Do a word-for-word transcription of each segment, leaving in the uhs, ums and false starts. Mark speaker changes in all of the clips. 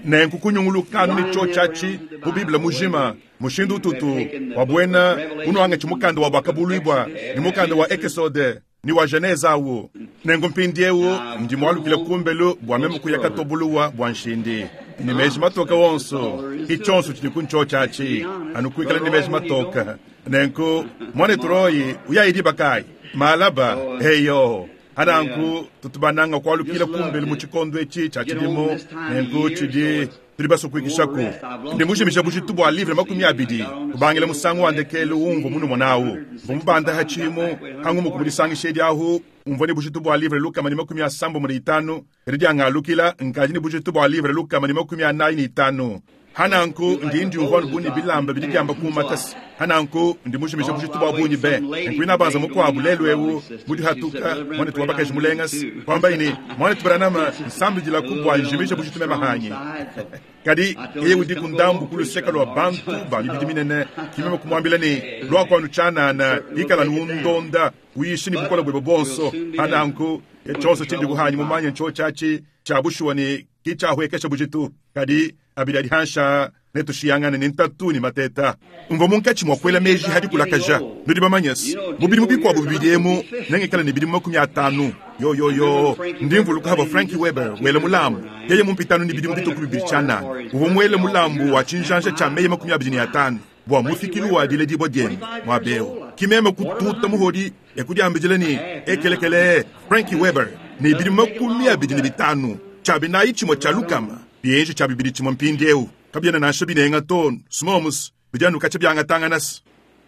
Speaker 1: nenku kunyungulukanu ni chochachi bubibla mujima mushindu tutu wabwena uno anga chimukanda wa bakabulibwa ni mukanda wa Exode ni wa Geneza awo nengu mpindiewo ndi mwalukile kumbelu bwamemu kuyakatobuluwa bwanshindi ni meji matoka wonso ichonsu chili kunchochachi anukuikala ni meji matoka nenku mwane turoyi uyaidi bakai malaba heyo ananku tutubananga kwalukile kumbelu muchikondo echi chachilimo nenku chidi tulibaso kuikishaku ndimushimisha bushitubu alivre makumi abidi kubangile musangu andekele ungo munu mwanawu mbanda hachimo hangu mukubulisangi shedi ahu umvoni bushitubu alivre luka mani makumi asambo muri itanu ridi anga lukila nkajini bushitubu alivre luka mani makumi anayi ni itanu hananku ndi ndi umvoni buni bilamba bilijamba kumatas hananku ndi mushimisha bushitubu abunyi be nkwina banza mukwa abulelwewu budi hatuka mwane tuwabaka jimulengas kwamba ini mwane tubaranama nsambi jila kubwa njimisha bushitume mahanyi kadi eye wudi kundambu kulu sekalo wa bantu ba bibidi minene kimema kumwambila ni lwa kwa nuchana na ikala nuundonda uyishini bukola bwebo bonso hananku ya chonso chindi kuhanyi mumanya ncho chachi chabushuwa ni kicha huekesha bujitu kadi abidadi hansha netu shiyangane nintatu ni mateta umva munkachi mwakwela meji hadi kulakaja nudi bamanyas mubidi mubidi kwa bubidiemu nenge kala ni bidi makumi atanu yo yo yo ndimvu luka haba Frankie Weber wele mulambu yeye mumpitanu ni bidi mubidi kubibidi chana uvo mwele mulambu wa chinjansha cha meye makumi abidi ni atanu bwa mufikilu wa dile dibo jeni mwabeo kimeme kututa muhodi ya kudi ambijileni ekelekele Frankie Weber ni bidi makumi abidi ni bitanu chabi na ichi mo chalukama bienje chabi bidi chimo mpindeu kabyana na shabine ngaton smomus bijanu kachabyanga tanganas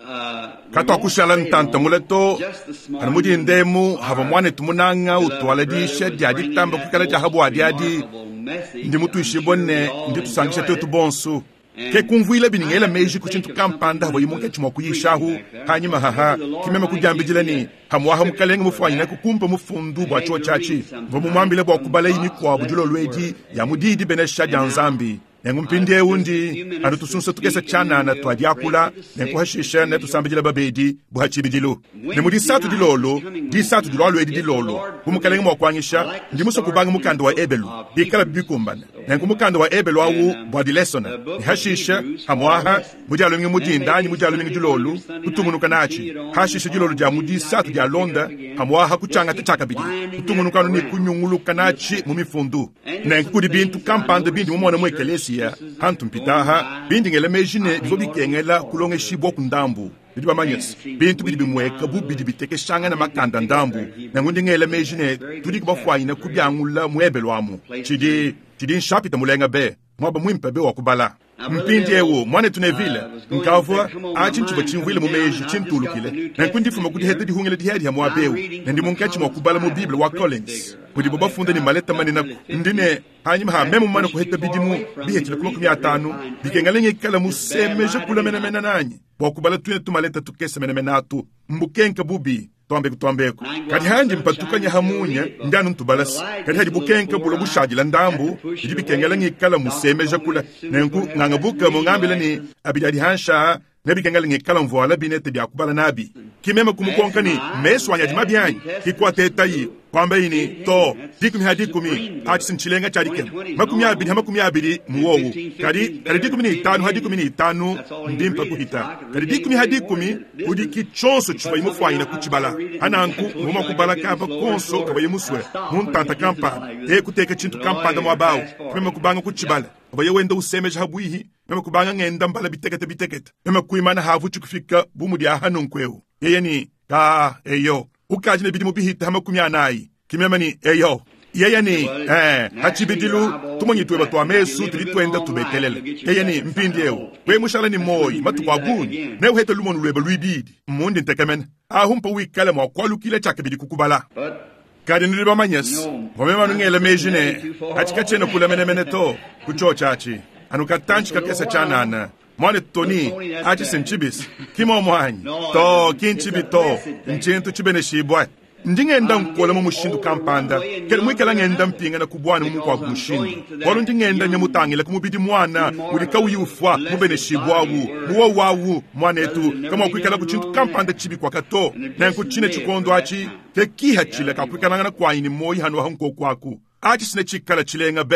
Speaker 1: kato kushala ntanta muleto anmudi ndemu hava mwane tumunanga utwala di shedi aditamba kukala jahabu adiadi ndi mutu ishibonne ndi tusangisha tetu bonsu ke kumvuile biningela meji kuchintu kampanda habo yimonke chimo kuyishahu hanyima haha kimema kujambijilani hamwaha mukalenge mufanyina kukumpa mufundu bwa cho chachi bomu mwambile bwa kubala yini kwa bujulo lweji ya mudidi benesha janzambi nengu mpinde undi anu tusunso tukesa chana na tuadiakula nengu hashisha na tusambijila babedi buhachibidilu nemu di satu di lolo di satu di lolo edi di lolo bumukalenge mwakwangisha ndi muso kubanga mukando wa ebelu di kala bikumbana nengu mukando wa ebelu awu bwa di lesona ni hashisha hamwaha mujalo nge mudindani mujalo nge dilolo kutumunuka nachi hashisha dilolo ja mudi satu di alonda hamwaha kuchanga tachaka bidi kutumunuka ni kunyunguluka nachi mumifundu nengu kudi bintu kampanda bindi mumona mwekelesi ya hantu mpitaha bindi ngele mejine bizobi kengela kulonge shibwa kundambu bidi bamanyas bintu bidi bimweka bubidi biteke shanga na makanda ndambu na ngundi ngele mejine tudi kubafwanyina kubyangula mwebelwamu chidi chidi nshapita mulenga be mwaba mwimpa be wakubala mpindi ewo mwane tunevile nkavwa achi nchiba chimvile mumeji chintulukile na nkundi fuma kudi hete di hungele di hedi ya mwabeu na ndi munkachi mwakubala mu Biblia wa Collins kudi baba funda ni maleta manina ndine hanyima ha memu mwana kuheta bidimu bihechile kuma kumi atanu bikengalenge ikala musemeje kula mena mena nanyi wakubala tuine tumaleta tukese mena mena atu mbukenka bubi tuambe kutuambeko kadi hanji mpatukanya hamunya ndanu ntubalasi kadi haji bukenka bula bushajila ndambu idi bikengalenge ikala musemeje kula nenku nangabuka mungambila ni abidadi hansha nebi kengali ngekala mvoala binete bya kubala nabi kimema kumukonka ni meswanya di mabyanyi kikwa tetayi kwamba ini to dikumi hadikumi achisin chilenga chadikem makumi abiri makumi abiri muwowu kadi kadi dikumi ni itanu hadikumi ni itanu ndimpa kuhita kadi dikumi hadikumi udiki chonso chuba imufwanyina kuchibala hananku muma kubala kapa konso kaba imuswe muntanta kampa e kuteka chintu kampa da mwabawu kimema kubanga kuchibala kaba yewenda usemeja habuihi mema kubanga ngenda mbala bitekete bitekete mema kuimana havu chukufika bumudi ahanu nkweu yeye ni ka eyo ukajine bidi mubihita hama kumyanayi kimema ni eyo yeye ni eh hachibidilu tumonyitwe batu amesu tulitwenda tubetelele yeye ni mpindi ewo we mushala ni moyi matukwaguni ne uhete lumonu lwebe lwibidi mundi ntekemen ahumpa wikale mwa kwalukile chakabidi kukubala kadi niliba manyes vomema nungele mejine hachikachene kula mene mene to kuchochachi anukatanchi kakesa chanana mwane toni achi senchibis kimo mwanyi to kinchibi to nchintu chibene shibwa ndingenda nkola mu mushindu kampanda kele mwikela ngenda mpinga na kubwana mu kwa mushindu walo ndingenda nyamutangile kumubidi mwana ulika uyufwa mubene shibwawu muwo wawu mwanetu kama kwikela kuchintu kampanda chibi kwa kato na nkuchine chikondo achi tekiha chile kakwikala na kwa ini moyi hanu hanko kwaku achi sine chikala chilenga be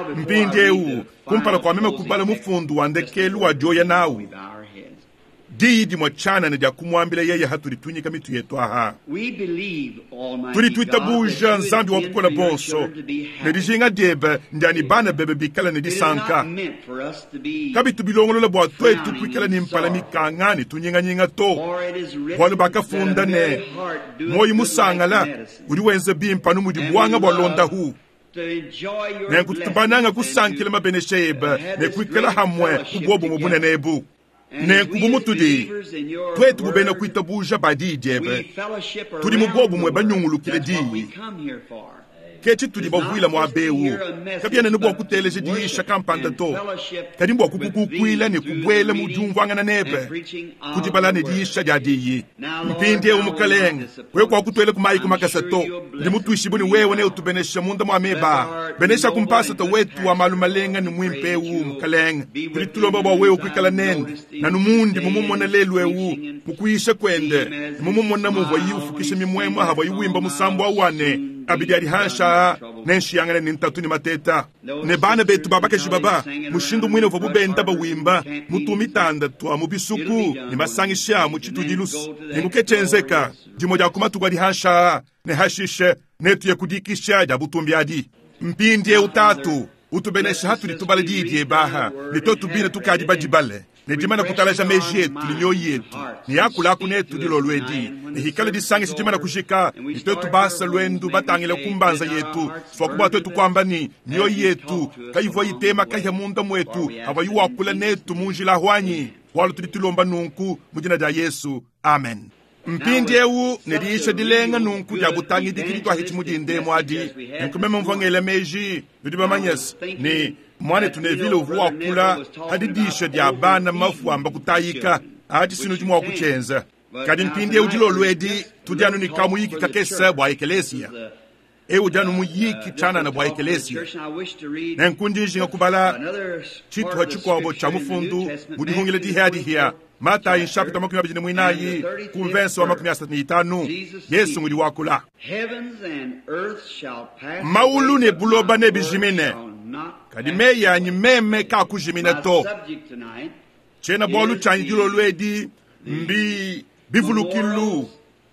Speaker 1: mpindeu kumpala kwa mema kubala mufundu wandekelu wa joya nawu didi mwachana na jakumwambila yeye hatulitunyika mitu yetu aha tulituitabuja nzambi wakukola bonso nedijinga diebe ndiani bana bebe bikala nedisanka kabi tubilongolola bwa twetu kwikala nimpala mikangani tunyinga-nyinga to wale bakafunda ne moyi musangala uri wenze bimpa numudi buwanga bwa londa hu ne kutubananga kusankila mabenesheba ne kwikala hamwe kubwobo mubunenebu ne kubumutudi twetu bubena kuitabuja badi diebe tuli mubwobo mwe banyungulukile di kechi tuli bavuila mwabewu kabyana nubwa kuteleje diisha kampanda to kadi mbwa kukukukwila ne kubwela mujumvanga na nebe kujibala ne diisha jadiyi mpindi umukaleng we kwa kutwele kumayi kumakasa to limutuishibuni wewe ne utubenesha munda mwameba benesha kumpasa to wetu wa malumalenga ni mwimpewu mukaleng tuli tulomba bwa wewe kwikala nende na numundi mumumona lelwewu mukuisha kwende mumumona muva yufukisha mimwema haba yuwimba musambo awane abidi ari hansha nenshiyangane nintatu ni mateta ne bana betu babake shibaba mushindu mwine uva bubenda bawimba mutumitanda twa mubisuku ni masangisha muchitudilus ningukechenzeka jimoja kumatugwa ari hansha ne hashishe netu ya kudikisha jabutumbiadi mpindie utatu utubenesha hatu litubale didie baha litotubine tukadi bajibale nejimana kutalaja meji yetu linyoyi yetu ni yakulaku netu dilo lwedi ni hikale disange sijimana kushika nitotu basa lwendu batangile kumbanza yetu swakuba twetu kwamba ni nyoyi yetu kaivo yitema kahya munda mwetu hava yuwakula netu munjila hwanyi walo tulitulomba nunku mujina ja Yesu amen mpindi ewu nediisha dilenga nunku ja butangi dikilitwa hichi mujinde mwadi nkumeme mvangele meji yudiba manyes ni mwane tunevile uvuwa kula hadidisha dia bana mafu amba kutayika hadi sinu jimwa kuchenza kadi mpindi ewu jilo lwedi tudianu ni kamu yiki kakesa bwa ekelesia ewu janu muyiki chana na bwa ekelesia na nkundi jinga kubala chitu hachukwa wabo chamufundu mudihungile dihadi hiya mata inshapita makumi abijini mwinayi kumvenso wa makumi asatini itanu Yesu mwili wakula maulu ne buloba ne bijimine kadime ya nyimeme kakujimine to chena bolu chanjilo lwedi mbi bivulukilu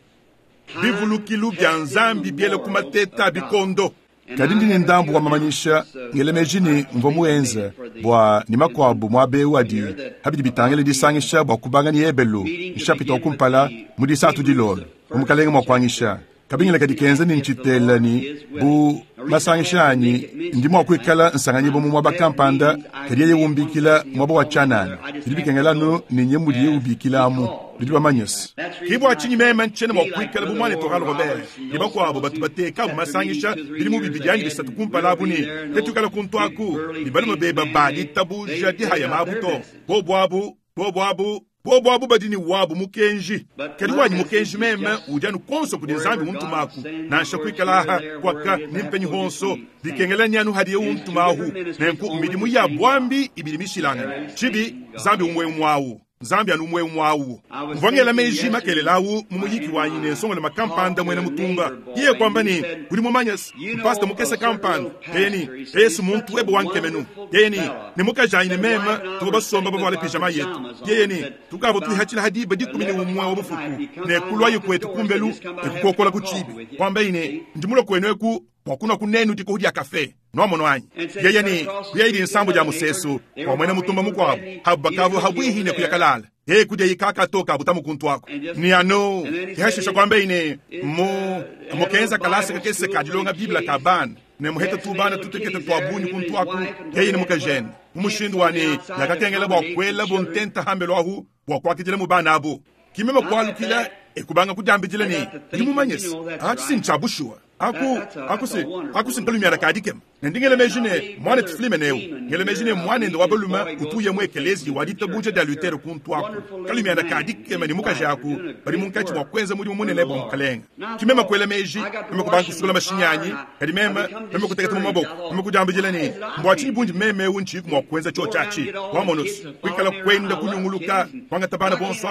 Speaker 1: bivulukilu bya nzambi biele kumateta bikondo kadindi ni ndambu wa mamanyisha ngelemejini mvomuenze bwa ni makwabu mwabewu adi habidi bitangele disangisha bwa kubanga ni ebelu nshapita okumpala mudi satu dilolo umukalenge mwakwangisha kabingile kadikenze ni nchitela ni bu masangishanyi ndimo akwikala nsanganye bomu mwabakampanda kadiye wumbikila mwabo wachanana dilibikengela ni nyemudi yubikila mu lidiba manyes kibo achinyi mema nchene mwakwikala bumwane togal robert liba kwabo batu bateka bumasangisha bilimu bibijani bisatu kumpala buni ketukala kuntwaku libali mabeba badi tabuja di haya mabuto bobwabu bobwabu bobo abu badini wabu mukenji kadi wanyi mukenji meme ujanu konso kudi nzambi untumaku na shakwikalaha kwaka nimpenyi honso bikengela nyanu hadiye untumahu nenku umidimu ya bwambi ibilimishilanga chibi zambi umwe umwawu nzambi anu umwe umwawu mvangela meji makelelawu mumuyiki wanyi nensongole makampanda mwene mutumba iye kwamba ni kuli mumanyas mpasta mukese kampanda yeni yesu muntu webo wankemenu yeni ni mukajanyine mema tukabasomba bavale pijama yetu yeni tukabo tuhachila hadiba dikumini umwe wabufuku ne kulwa yikwetu kumbelu ekukokola kuchibi kwamba ine ndimulo kwenweku wakuna kunenu tiko hudia kafe nomono wanyi yeye ni kuyayidi nsambo ja musesu kwa mwene mutumba mukwabu habakavu habwihine kuyakalala yeye kudia yikaka toka butamu kuntu wako ni ano kihashisha kwamba ine mu mukenza kalasi kakese kadilonga bibla kabana ne muheta tubana tutekete twabuni kuntu wako yeye ni mukajene umushindu wani yakakengela bwa kwela bontenta hambelo ahu bwa kwakitile mubana abo kimema kwalukila ekubanga kudambijile ni limumanyesi ati sinchabushua aku aku si aku si mpelumia rakadikem ndingele mejine mwane tflime neu ngele mejine mwane ndo wabaluma utuye mwe kelezi wadita buje da lutere kuntu aku kalumia rakadikem ni muka jaku bari munkachi mwa kwenza muri mune lebo mkalenga kimema kwele meji meme kubanku sula mashinyanyi kadi mema meme kuteketa mu maboko meme kujambijile ni mbwachi bunji meme unchi mwa kwenza cho chachi wamonos kwikala kwenda kunyunguluka kwanga tabana bonswabo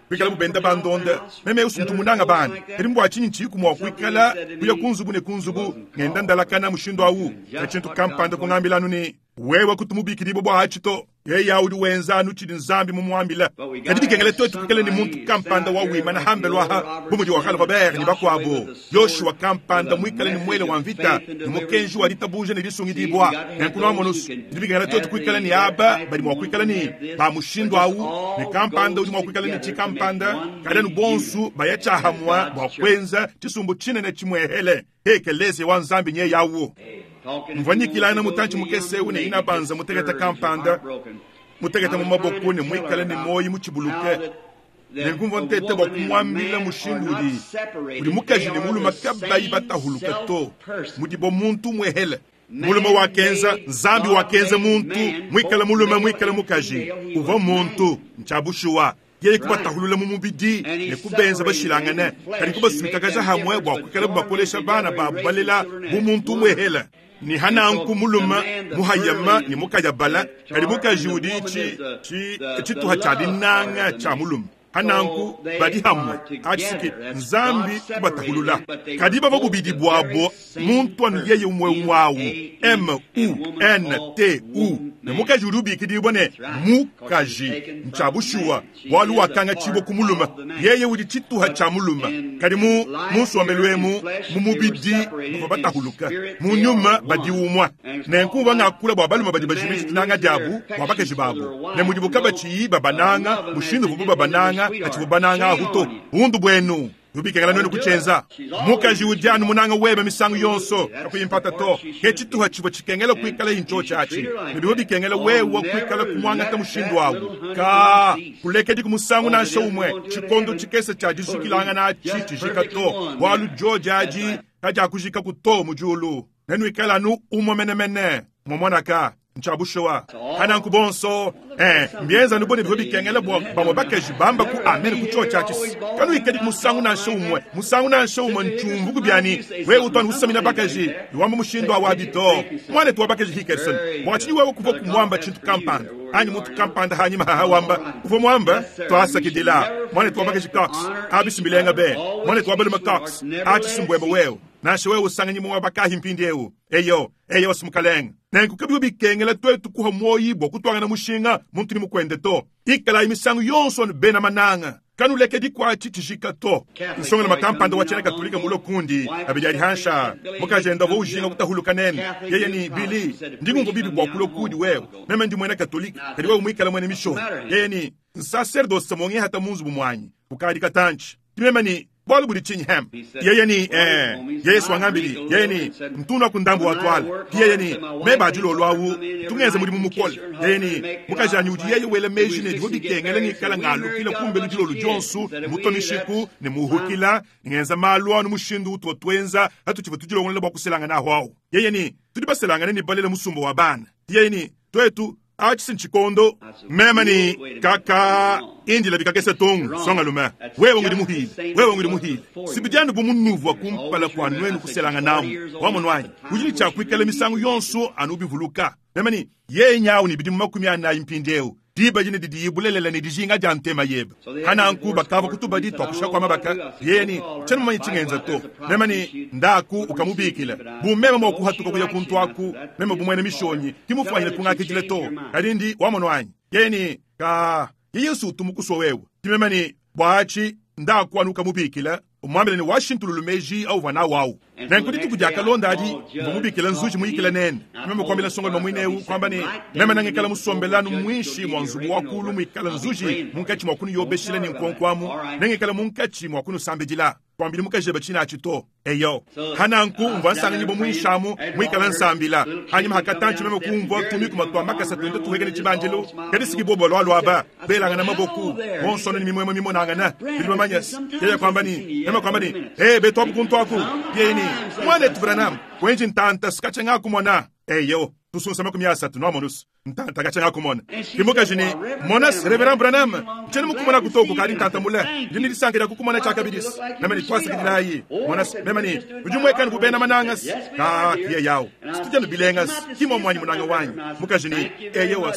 Speaker 1: kwikala bubenda bandonda meme usuntumunanga bana erimbo achinyi nchiku mwa kwikala kuya kunzubu ne kunzubu ngenda ndalakana mushindo awu kachintu kampanda kungambilanu ni wewe kutumubikiri bo bwachito ye yaudi wenzanu chidi nzambi mumwambila kadi bikengele totu kwikala ni muntu kampanda wa wima na hambelwa ha bumuji wakala babere ni bakwabo Yoshua kampanda mwikala ni mwele wa mvita ni mokenji wa litabuje ni lisungi dibwa nkuno amonusu bikengele totu kwikala ni aba bali mwa kwikala ni ba mushindo awu ni kampanda udi mwa kwikala ni chikampanda kada nu bonsu bayacha hamwa bwa kwenza chisumbu chinene chimwehele hekeleze wa nzambi nye yawo mvanyikila na mutanchi mukese une inabanza mutegeta kampanda mutegeta mu maboko ne mwikale ni moyi muchibuluke nengumva ntete bakumwambila mushindudi uri mukajini muluma kabayi batahuluka to mudibo muntu mwehele muluma wakenza nzambi wakenza muntu mwikale muluma mwikale mukaji uva muntu nchabushuwa yeye kubatahulula mu mubidi ne kubenza bashilangane kari kubasubitagaja hamwe bwa kwikale bakolesha bana babalela mu muntu mwehele ni hananku muluma muhayama ni mukajabala kari mukajudi chi chi chituha chadinanga cha muluma hananku badi hamwe achisiki nzambi kubatahulula kadi baba bubidi bwabo muntu anu yeye umwe mwawu M U N T U ne mukajudi ubikidi bone mukaji nchabushuwa walu wakanga chibo kumuluma yeye udi chituha cha muluma kadi mu muswambelwemu mumubidi mubatahuluka munyuma badi umwa ne nkuba ngakula bwabaluma badi bajimiti tunanga jabu wabakeji babu ne mudibuka bachi babananga mushindu bubu babananga achibubananga huto undu bwenu ubikengala none kuchenza mukaji ujanu munanga webe misangu yonso akuyimpata to kechituha chibo chikengela kwikala incho chachi ndibi kengela wewe kwikala kumwanga ta mushindu wawu ka kulekedi kumusangu na shomwe chikondo chikese chaji sukilanga na chichi jikato walu jojaji kaja kujika kuto mujulu nenu ikala nu umo menemene momonaka nchabushowa hana nkubonso eh mbienza nubone bihobi kengele bo bamobakeji bamba ku amen ku chocha chisi kanu ikedi musangu na shomwe musangu na shomwe nchumbu kubyani we utoni usamina bakeji iwamba mushindo awadito mwane tu bakeji hikerson mwachi wewe kuvo kumwamba chintu kampanda ani mutu kampanda hani mahawamba kuvo mwamba to asakidila mwane tu bakeji cox abisimbilenga be mwane tu abele cox achi simbweba wewe nashe wewe usanganyi mwa bakahi mpindiewu eyo eyo simukaleng nenku kabi ubikengela twetu kuha moyibo kutwanga na mushinga muntu ni mukwende to ikala imisangu yonso bena mananga kanu leke di kwa chichishika to nsonga na makampanda wachene katolika mulo kundi abijari hansha mukajenda vo ujinga kutahuluka nene yeye ni bili ndigu ngo bibi bwa kulo kudi wewe meme ndi mwene katolika kadi wewe mwikala mwene misho yeye ni sacerdoce monge hata munzu bumwanyi ukadi katanchi meme ni bolu budi chinyi hem yeye ni eh yeye swangambili yeye ni mtuna kundambu watwala yeye ni meba julo lwawu tungeze muri mumukole yeye ni mukajani udi yeye wele mejine dibi kengele ni kala ngalo kila kumbe julo lujonsu mutoni shiku ni muhukila ngenza malwa no mushindu utwo twenza hatu chivu tujilo ngole bakuselanga na hwawo yeye ni tudi baselanga ni balele musumbo wa bana yeye ni twetu achisin chikondo mema ni kaka indi la bikakese tongu songa lume wewe ngudi muhili wewe ngudi muhili sibijanu bumunuvu akumpala kwa nwenu kuselanga namu wamonwanyi ujili cha kwikala misangu yonso anubi vuluka mema ni ye nyawu ni bidimu makumi ana impindeo diba jine didi ibulelele ni dijinga jantema yeba hana anku bakava kutuba di tokusha kwa mabaka ye ni chenu mmanyi chingenza to mema ni ndaku ukamubikila bumema mwa kuhatuka kuya kuntu aku mema bumwene mishonyi kimufanyile kungake jile to kadindi wamonwanyi ye ni ka yesu tumukuso wewe timema ni bwachi ndaku anuka mubikila umwambile ni Washington lumeji au vana wau na nkuditi kujaka londa adi mbumubikila nzuji muikila nene meme kwambila songo na mwinewu kwamba ni meme nangekala musombelanu mwishi mwanzubu wakulu muikala nzuji munkachi mwakunu yobeshile ni nkonkwamu nangekala munkachi mwakunu sambejila kwambili mukajeba china achito eyo hananku mvansanga nyibo mwishamu muikala nsambila hanyima hakatanchi meme kumva tumi kumatwa makasa tuende tuhege ni chibanjilo kadi siki bobo lwa lwa ba belanga na maboku monsono ni mimwemo mimo nangana bilima manyas yaya kwamba ni meme kwamba ni hey beto apu kuntu aku yeni mwane tuvranam kwenji ntanta skacha ngaku mwana eyo tusunsa maku miasa tu nomonus ntanta kacha ngaku mwana kimuka jini monas reverend branam cheni mukumana kutoku kari ntanta mule jini disangira kukumana chaka bidis nameni twasa kidina yi monas memani ujumweka nkubena manangas ka kia yao situjanu bilengas kimo mwanyi munanga wanyi muka jini eyo was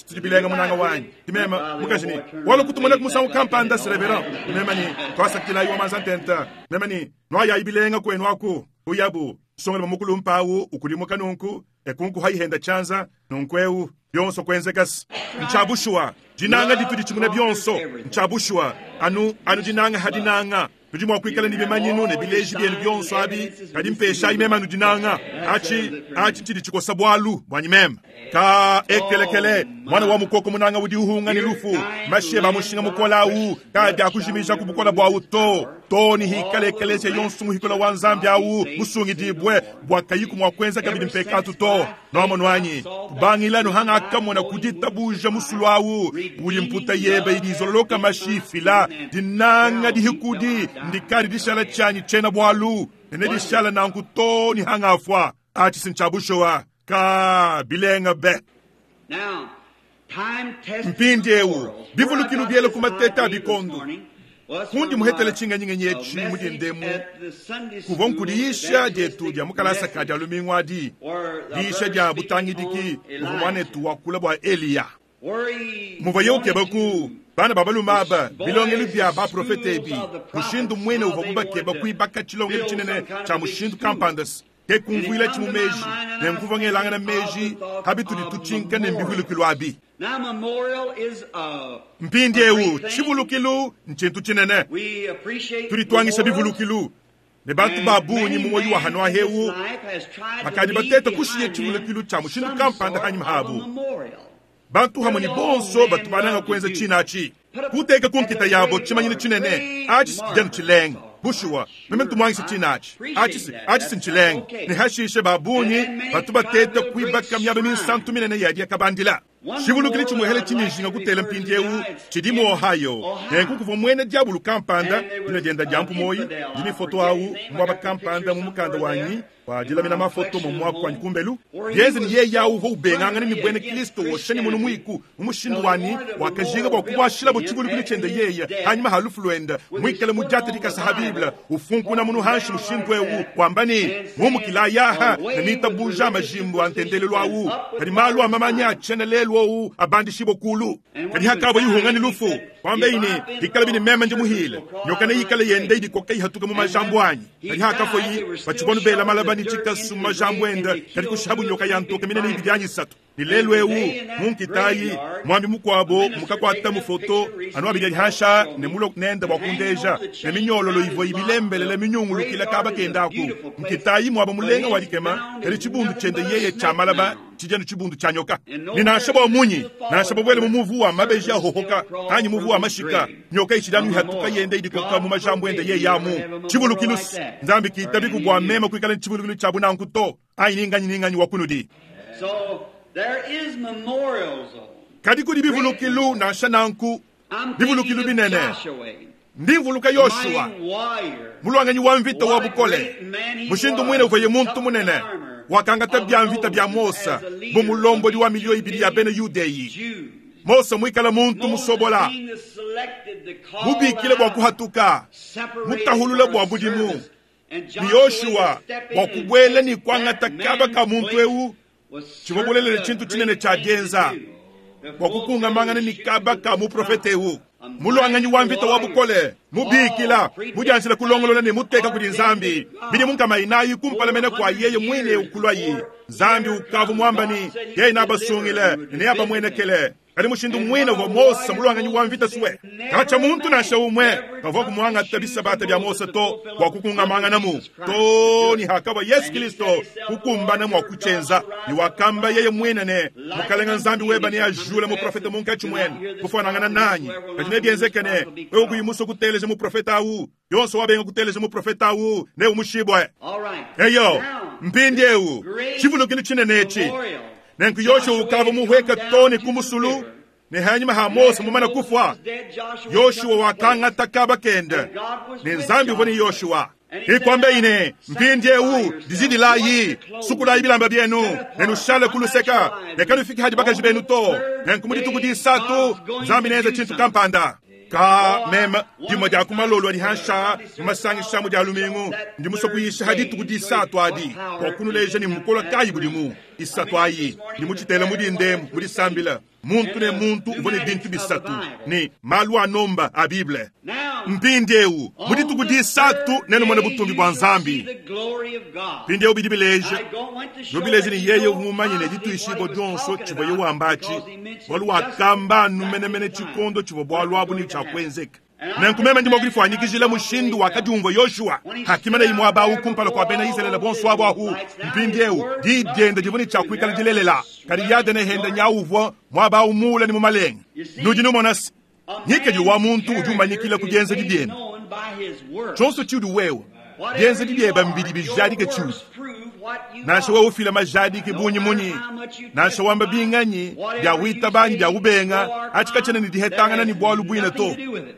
Speaker 1: sijibilenga munanga wanyi timema mukajini wala kutumana kumusangu kampanda sireveran timema ni twasakila iwa mazantenta timema ni noya ibilenga kwenu wako uyabu songela mukulu mpawu ukulimuka nunku ekunku haihenda chanza nunkweu byonso kwenzekas nchabushwa jinanga ditudi chimune byonso nchabushwa anu anu jinanga hadinanga tujimwa kwikala ni bimanyinu ne bileji byenu byonso abi kadi mpesha imema anu jinanga achi achi chidi chiko sabwalu bwanyimema ka ekelekele mwana wa mukoko munanga wudi uhunga ni lufu masheba mushinga mukola u kadi akujimisha kubukola bwa uto to ni hikalekele che yonsu muhikola wanzambia u musungi dibwe bwa kayiku mwa kwenza kabidi mpekatu to no monwanyi bangila no hanga akamona kudita buja musulwa u buli mputa yebe idizoloka mashifila dinanga dihikudi ndikari dishala chanyi chena bwalu nene dishala nangu to ni hanga afwa achi sinchabushowa ka bilenga be mpindewu bivulukilu byele kumateta bikondo kundi muhetele chinga nyinga nyechi mudindemu kuvonkudiyisha jetu dia mukalasa kadi alumingwadi diyisha dia butangidiki uvumwane tuwa kula bwa Eliya muvayoke baku bana babalumaba bilongelu bya ba profete bi mushindu mwene uvumubake bakuibaka chilongelu chinene cha mushindu kampandas ke kumvuila chimumeji ne mkuvangelanga na meji habitu dituchinka ne mbihulukilu abi mpindewu chivulukilu nchintu chinene tulitwangisha bivulukilu ne bantu babunyi mumoyi wa hanwa hewu makadi bateta kushiye chivulukilu cha mushindu kampanda hanyima habu bantu hamoni bonso batu bananga kwenza chinachi kuteka kunkita yabo chimanyini chinene ajisi kijanu chilenga bushua mementu mwangisi chinachi ajisi ajisi nchilenga ni hashishe babunyi batu bateta kuibaka myabe minsantu minene yadi ya kabandila shivulukili chimuhele chimishinga kutela mpindewu chidimo Ohio nenkukuvo mwene diabulu kampanda dinagenda jampu moyi dini foto awu mwaba kampanda mumukanda wanyi wajila mina mafoto mumwaku wanyi kumbelu yeze ni ye yawu vo ubenganga ni bwene Kristo woshani munu mwiku umushindu wani wakajinga bwa kubashila bo chivulukili chende yeye hanyuma halufu luenda mwikele mujate dikasa habibla ufunku na munu hanshi mushindu ewu wambani mumukila yaha na nita buja majimbu antendele lwawu kadi malu amamanya chene lelu wo abandi shibo kulu kadi hakabo yuhungani lufu kwamba ini hikala bini mema nje muhile nyokana hikala yende idi kokai hatuka mu majambo anyi kadi hakafo yi bachibonu bela malabani chika su majambo enda kadi kushabu nyoka yantoke minene idi yanyi satu nilelu ewu munkitayi mwambi mukwabo mukakwata mu foto anwa bidya hasha ne mulo nenda bakundeja ne minyololo ivo ibilembele le minyungulu kila kaba kendaku mkitayi mwaba mulenga walikema kadi chibundu chende yeye cha malaba chijanu chibundu chanyoka nina shaba munyi na shaba bwele mumuvu wa mabeja hohoka hanyi muvu wa mashika nyoka ichidanu hatuka yende idikoka mu majambo ende ye yamu chibulukilus nzambi kitabiku bwa mema kwikala chibulukilu chabu na nkuto ayi ninganyi ninganyi wakunudi
Speaker 2: so there is memorials
Speaker 1: kadi kudi bivulukilu na shananku bivulukilu binene ndimvuluka Yoshua mulwanganyi wa mvita wa bukole mushindu mwene uvaye muntu munene wakangata bya mvita bya Mosa bumulombo diwa milio ibili ya bene Yudeyi Mosa mwikala muntu musobola mubikile bwa kuhatuka mutahulule bwa budimu ni Yoshua wakubwele ni kwangata kaba ka muntu ewu chibobulele chintu chinene cha genza wakukunga mangane ni kaba ka mu profete ewu mulwanganyi wa mvita wa bukole mubikila mujansila kulongolola ni muteka kudi nzambi bidi munkama inayi kumpalamene kwa yeye mwene ukulwayi nzambi ukavu mwambani yeye nabasungile ni yaba mwenekele kadi mushindu mwene wa Mosa mulwanganyi wa mvita suwe kacha muntu na shaumwe kavoku mwanga tabisabata bya Mosa to wakukunga mangana mu to ni hakaba Yesu Kristo kukumbana mwa kuchenza ni wakamba yeye mwene ne mukalenga nzambi weba ni ajula mu profeta munka chumwene kufanangana nanyi kadi nebyenzekene wewe kuyimuso kuteleje mu profeta awu yonso wabenga kuteleje mu profeta awu ne umushibwe eyo mpindewu chivulukili chinenechi nenku Yoshua ukava muhweka toni kumusulu ne hanyuma ha Mosa mumana kufwa Yoshua wakanga takaba kende ne nzambi voni Yoshua ikwambe ine mpindewu dizidi layi sukula ibilamba byenu nenu shale kuluseka nekanu fiki haji baka jibenu to nenku muditu kudi satu nzambi neze chintu kampanda ka mema dimo dia kuma lolo di hansha masangi shamu dia lumingu ndimu soku yisha hadi tukudi sato adi ko kunu leje ni mukola kayi budimu isato ayi ndimu chitela mudi ndem mudi sambila muntu ne muntu ubone bintu bisatu ni malwa nomba a bible mpindeu mudi tukudi satu neno mwana butumbi bwa nzambi pindeu bidi bileje no bileje ni yeye umumanye ne ditu ishibo jonso chibo yo ambachi walwa kamba numene mene chikondo chibo bwalwa buni chakwenzeka nankumema ndimo grifo anyikijila mushindu wakajumbo Yoshua hakimana imwaba ukumpalo kwa bena Israel bonso abahu mpindeu didende jibuni chakwikala jilelela kadi yade ne henda nyauvo mwaba umula ni mumaleng nujinu monas nyike juwa muntu ujuma nyikila kugenza dibieni chonso chudu wewe genza dibieba mbidi bijadi ke chudu nasho wa ufila majadi ke bunyi munyi nasho wamba binganyi ya wita banyi ya ubenga achika chene ni dihetanga na ni bwalu buina to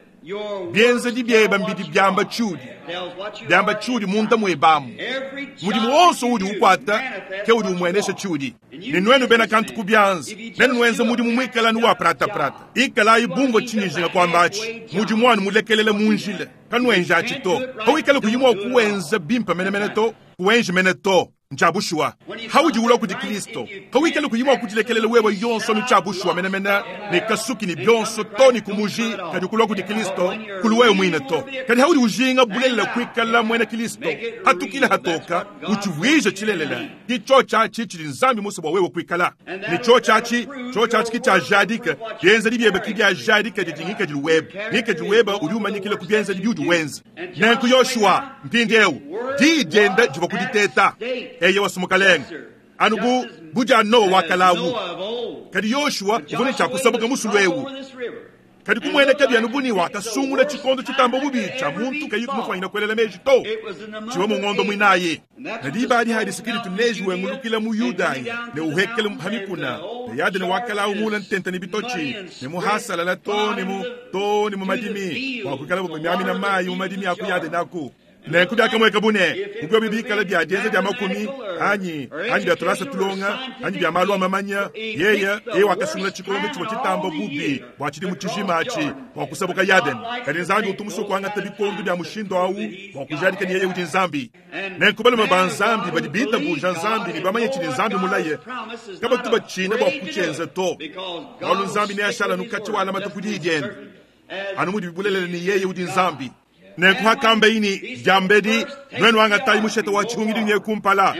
Speaker 1: bienze di bieba mbidi byamba chudi byamba chudi munta mwebamu mudi mwonso udi ukwata ke udi umwenesha chudi ni nwenu bena kantu kubyanzi nenu nwenze mudi mumwikala nuwa prata prata ikala ibungo chinyijinga kwa mbachi mudi mwanu mulekelele munjile kanwenja achito hawikala kuyimwa kuwenza bimpa mene mene to kuwenji mene to nchabushwa hawuji ulo kuti Kristo hawikala kuyimwa kutilekelele wewe yonso nchabushwa mene mene ne kasuki ni byonso toni kumuji kadi kulo kuti Kristo kuluwe mwine to kadi hawudi ujinga bulela kwikala mwene Kristo hatukile hatoka uchiwije chilelela ki chocha chichiri nzambi muso wewe kwikala ni chocha chi chocha chi cha jadika yenza dibiebe kibya jadika dijingika diweb nika diweba uluma nikile kubyenza dibudu wenza nanku Yoshua mpindeu di jenda jibokuditeta eye wasumukaleng anugu buja no wakalawu kadi Yoshua uvuni chakusabuka musulwewu kadi kumwene kadi anubuni wakasungula chikondo chitambo bubicha muntu kayi kumufanyina kwelela meji to chiwa mungondo mwinaye nadiba adi hadi sikiri tuneji wengulukila mu Yudai ne uhekele hamikuna ne yade ne wakalawu mula ntenta ni bitochi ne muhasala la to ne mu to ne mu madimi wakukala bu myami na mayi mu madimi akuyade nako ne kuda kamwe kabune ubyo bibikala bya denze bya makumi anyi anyi bya tulasa tulonga anyi bya malwa mamanya yeye e wakasungula chikondo chibo chitambo bubi bwachidi muchijimachi wakusabuka yaden kalinzangi utumuso kwanga tabikondo bya mushindo au wakujadika ni yeye uti nzambi ne kubala mabanzambi badibita buja nzambi ni bamanye chini nzambi mulaye kaba tuba chine bwa kuchenza to walu nzambi ne ashala nukachi wala matakudi igende anumudi bibulele ni yeye uti nzambi ne kwa kambe ini jambedi nwenu wanga tayi mushete wa chungidi nye kumpala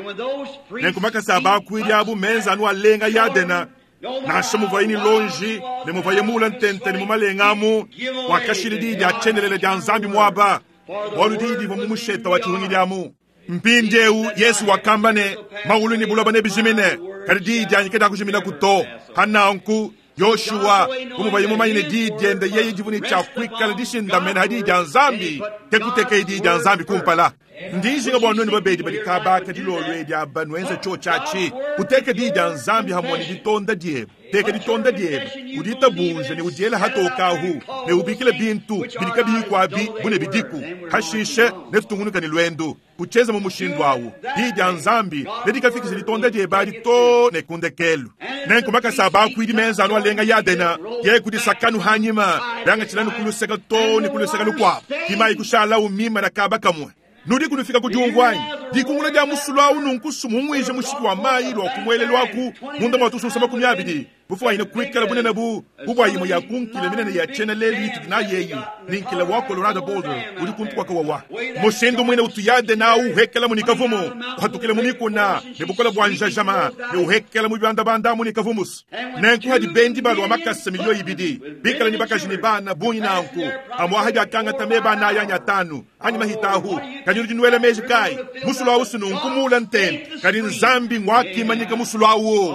Speaker 1: ne kumaka saba kwiri abu menza nwa lenga yadena na shamu vaini lonji ne muvaye mula ntente ni mumalenga mu wakashiri didi achenelele dia nzambi mwaba walu didi wa mumushete wa chungidi amu mpindeu Yesu wakambane maulu ni buloba ne bijimine kari didi anyikeda kushimina kuto hana onku Yoshua kumubaye mumanyine didende yeye jivuni cha kwikala dishinda mena hadi janzambi tekuteke di janzambi kumpala ndishinga bwanu ni babedi badikaba kadilolwe dia banwenza chochachi kuteke di janzambi hamoni ditonda die teke ditonda die udita bunje ni ujela hatoka hu ne ubikile bintu bilika bi kwa bi bune bidiku hashishe neftungunu kanilwendo kucheza mu mushindo awu di janzambi bedika fikisi ditonda die badi to ne kundekelu nenko maka saba kwidi menza no lenga yadena ye kudi sakanu hanyima yanga chilanu kuluseka to ne kuluseka lukwa kimai kushala umima na kaba kamwe nudi kunufika kujungwanyi dikungula dia musula ununkusumu mwije mushiki wa mai lo kumwelelwaku munda matusu sama kumyabidi bufuwa ina kwikala bunena bu bubwa yimo ya kunkile minene ya chena leli tukina yeyi ninkile wa Colorado Boulder udi kuntu kwa kawawa moshendo mwene utuyade na uhekela munikavumu watukile munikuna nebukola bwanja jama ne uhekela mubanda banda munikavumus nenku hadi bendi balu wa makasa milio ibidi bikala nibaka jinibana bunyi na anku amwa hadi akanga tameba na yanya tanu ani mahitahu kanyuri nwele meji kai musula usunu nkumula ntem kadin zambi mwaki manika musula uo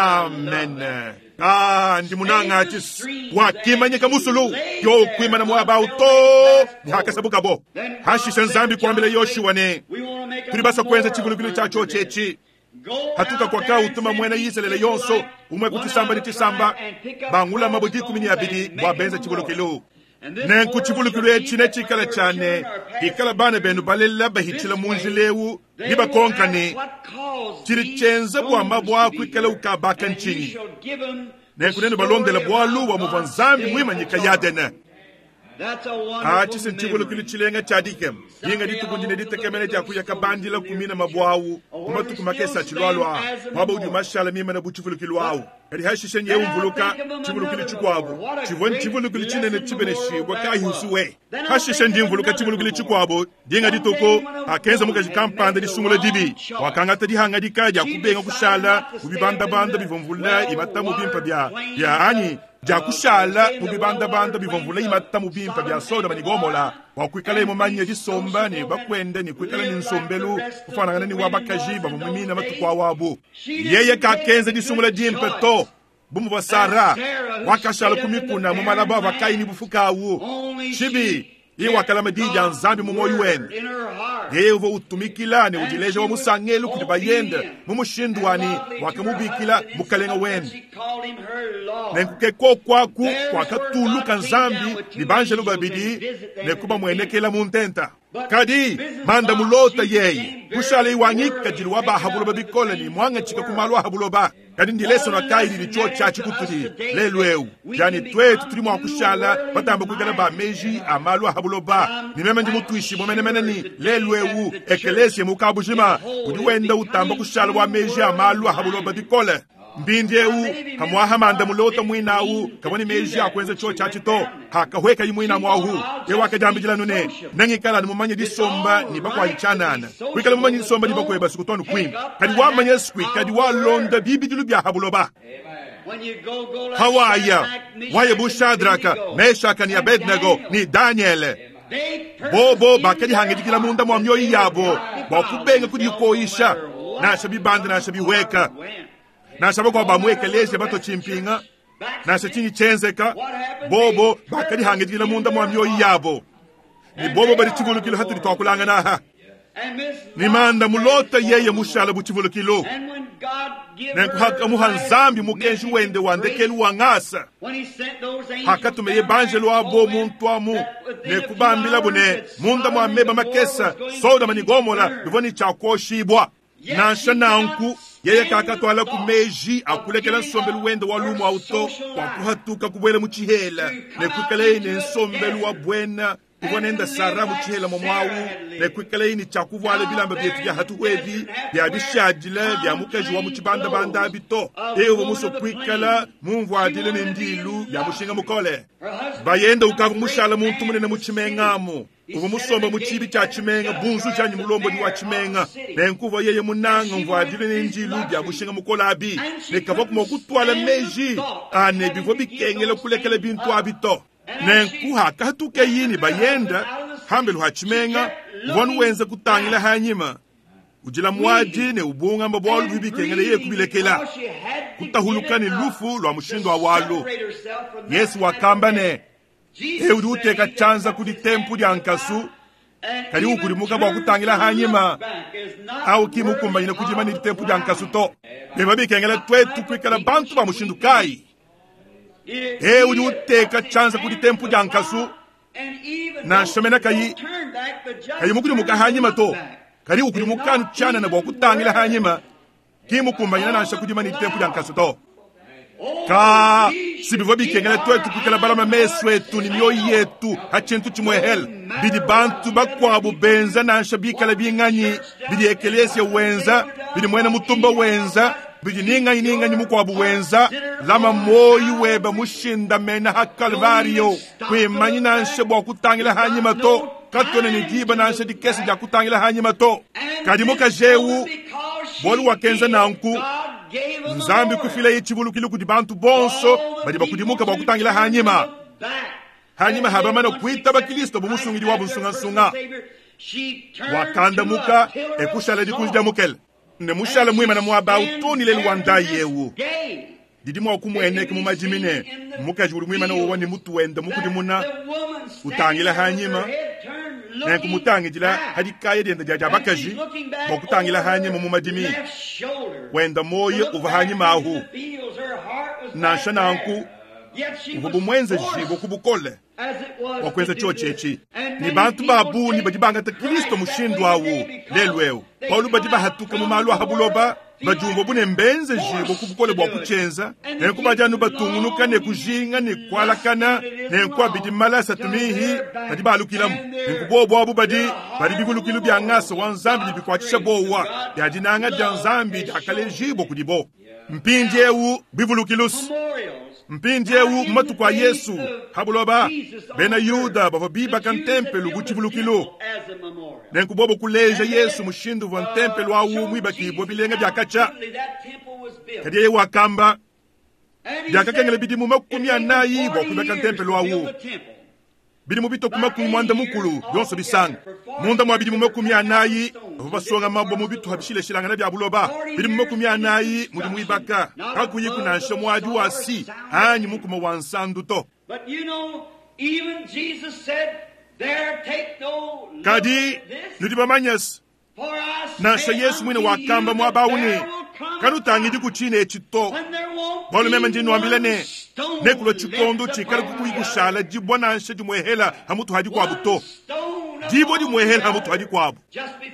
Speaker 1: amen. Ah, ndi munanga achis wakimanyika musulu yo kwimana mwaba uto hakasabuka bo hashisha nzambi kwambele Yoshua ne tulibasa kwenza chigulugulu chacho chechi hatuka kwa kaa utuma mwena Israeli yonso umwe kutisamba ni tisamba bangula mabudi kumini abidi wabenza chigulugulu nenku chigulugulu echine chikala chane ikala bane benu balela bahichila munjilewu niba konkani chirichenza bwa mabwa kwikala ukabaka nchini nenku nenu balondela bwalu wa muvanzambi mwima nyika yadena achi senchivolo kili chilenga chadikem yinga ditukundine ditekemene jaku yakabandila kumina mabwawu kumatuku makesa chilwalwa waba udi mashala mima na buchivolo kilwawu kadi hashishen ye umvuluka chivolo kili chikwabo chivon chivolo kili chinene chibene shibwa kahi usuwe hashishen di umvuluka chivolo kili chikwabo dinga ditoko akenza muka jikampanda di sumula dibi wakangata di hanga di kaja kubenga kushala kubibanda banda bivomvula imata mubimpa bia bia ani jakushala mubibanda banda bivomvula imata mubimpa bia soda manigomola wakwikala imo manye di somba ni bakwende ni kwikala ni nsombelu kufanangana ni wabakaji bamumimina matukwa wabo yeye kakenza di sumula dimpa to bumu basara wakashala kumikuna mumalaba wakaini bufukawu shibi ye wakalama dija nzambi mumoyo wenu yeye uvo utumikila ni ujileja wa musangelu kuti bayende mumushindwani wakamubikila mukalenga wenu nenkuke kokwaku kwakatuluka nzambi ni banjelu babidi nekuba mwenekela muntenta kadi manda mulota yeye kushala iwangika jili waba habuloba bikola ni mwanga chika kumalwa habuloba kadi ndileso na kaidi ni cho chachi kutudi lelweu yani twetu tuli mwa kushala patamba kugala ba meji amalwa habuloba ni meme ndi mutuishi mwemene mene ni lelweu ekelesi mukabujima kudi wenda utamba kushala wa meji amalwa habuloba bikola mbindyeu kamwaha manda mulota mwinawu kaboni meji akwenze cho chachi to hakahweka yimwina mwahu ewa kajambijila nune nangikala numumanye disomba ni bakwa ichanana kwikala mumanye disomba ni bakwa eba sikutonu kwim kadi wamanye skwi kadi walonda bibidilu bya habuloba hawaya waye bushadraka meshaka ni abednego ni daniel bobo bakadi hangedikila munda mwamyoyi yabo bakubenga kudikoisha nasha bibanda nasha biweka nasaba kwa bamwekeleze bato chimpinga nasha chinyi chenzeka bobo bakadi hangedikila munda mwamyoyi yabo ni bobo bari chivulukilo hatu litokulanga naha ni manda mulota yeye mushala buchivulukilo nenku haka muhanzambi mukenshi wende wandekelu wangasa hakatume ye banjelu abo muntu amu nekubambila bune munda mwameba makesa soda manigomola bivoni chakoshibwa nasha nanku yeye kakatwala kumeji akulekela nsombelu wende walumu auto wakuhatuka kubwela muchihela nekukele ne nsombelu wabwena kubonenda sara muchihela momwawu nekwikele ni chakuvala bilamba byetu bya hatuwevi bya bishajile bya mukaji wa muchibanda banda bito ewo muso kwikala mumvwadile nendilu bya mushinga mukole bayenda ukavu mushala muntu munene muchimengamo uvu musomba muchibi cha chimenga bunzu chanyi mulombo ni wa chimenga nenkuva yeye munanga mvwadile nendilu bya mushinga mukole abi nekava kumokutwala meji ane bivo bikengele kulekele bintu abito nenku hakatuke yini bayenda hambelu hachimenga wonu wenze kutangila hanyima ujila mwaji ne ubunga mbabwalu bibikengele ye kubilekela kutahulukani lufu lwa mushindo awalo yesu wakambane eudi uteka chanza kudi tempu di ankasu kari ukuri mukaba wakutangila hanyima au kimukumba ina kujimani di tempu di ankasu to beba bikengele twetu kwikala bantu ba mushindu kai e udi uteka chanza kudi tempu di ankasu na shomena kayi kayi mukuri muka hanyima to kari ukuri mukanu chana na wakutangila hanyima kimukumba ina na shakujimani di tempu di ankasu to ka sibivo bikengele twetu kwikala balama meswetu ni myoyi yetu hachentu chimwehel bidi bantu bakwabu benza na shabikala binganyi bidi ekelesi wenza bidi mwena mutumba wenza bidi ninganyi ninganyi mukwabu wenza lama moyi weba mushinda mena hakalvario kwemanyi na nshebu wakutangila hanyima to katone ni giba na nshe dikesi ja kutangila hanyima to kadimuka jewu bolu wakenza nanku nzambi kufila yichivulukilo kudi bantu bonso badi bakudimuka bakutangila hanyima hanyima habamana kuita bakilisto bumusungili wabu nsunga-nsunga wakanda muka ekushala dikulida mukele ne mushala mwima na mwaba utoni lelu wanda yewu didi mwa kumweneke mumajimine muka juru mwima na uwani mutu wenda muku dimuna utangila hanyima nenku mutangijila hadikaya dienda jajabakaji wakutangila hanyima mumajimi wenda moye uva hanyima ahu nasha nanku uvubu mwenze jibo kubukole wakwenza chochechi ni bantu babu ni badibanga ta Kristo mushindu awu lelweu Paulo badiba hatuka mumalu habuloba bajumbo bune mbenze jibo kubukole bwa kuchenza nenko bajanu batungunuka ne kujinga ne kwalakana nenko abidi malasa tumihi badi balukilamu nenko bobo abu badi badi bigulukilu bya ngasa wanzambi bikwachisha bowa yadinanga danzambi akale jibo kudibo mpindiewu bivulukilus mpindiewu matu kwa Yesu habuloba bena Yuda bava biba kan tempelu guchivulukilo nenku bobo kuleja Yesu mushindu wa tempelu wa umu ibaki bilenga byakacha kadiye wakamba byakakengele bidimu makumi anayi bokuba kan tempelu wa umu bidimu bito kumakumi mwanda mukulu byonso bisanga munda mwa bidimu makumi anayi basonga mabo mu bitu habishile shilanga na byabuloba bidimu makumi anayi muri mwibaka kakuyi kunansha mwaju wasi hanyi mukuma wansandu to.
Speaker 2: But you know, even Jesus said, there take no
Speaker 1: kadi nudibamanyas nansha Yesu mwine wakamba mwabawuni kanutangidi kuchine echito bolu mema njini wambilene nekulo chikondo chikala kukuyi kushala jibwa nansha jimwehela hamutu haji kwa buto jibo jimwehela hamutu haji kwa abu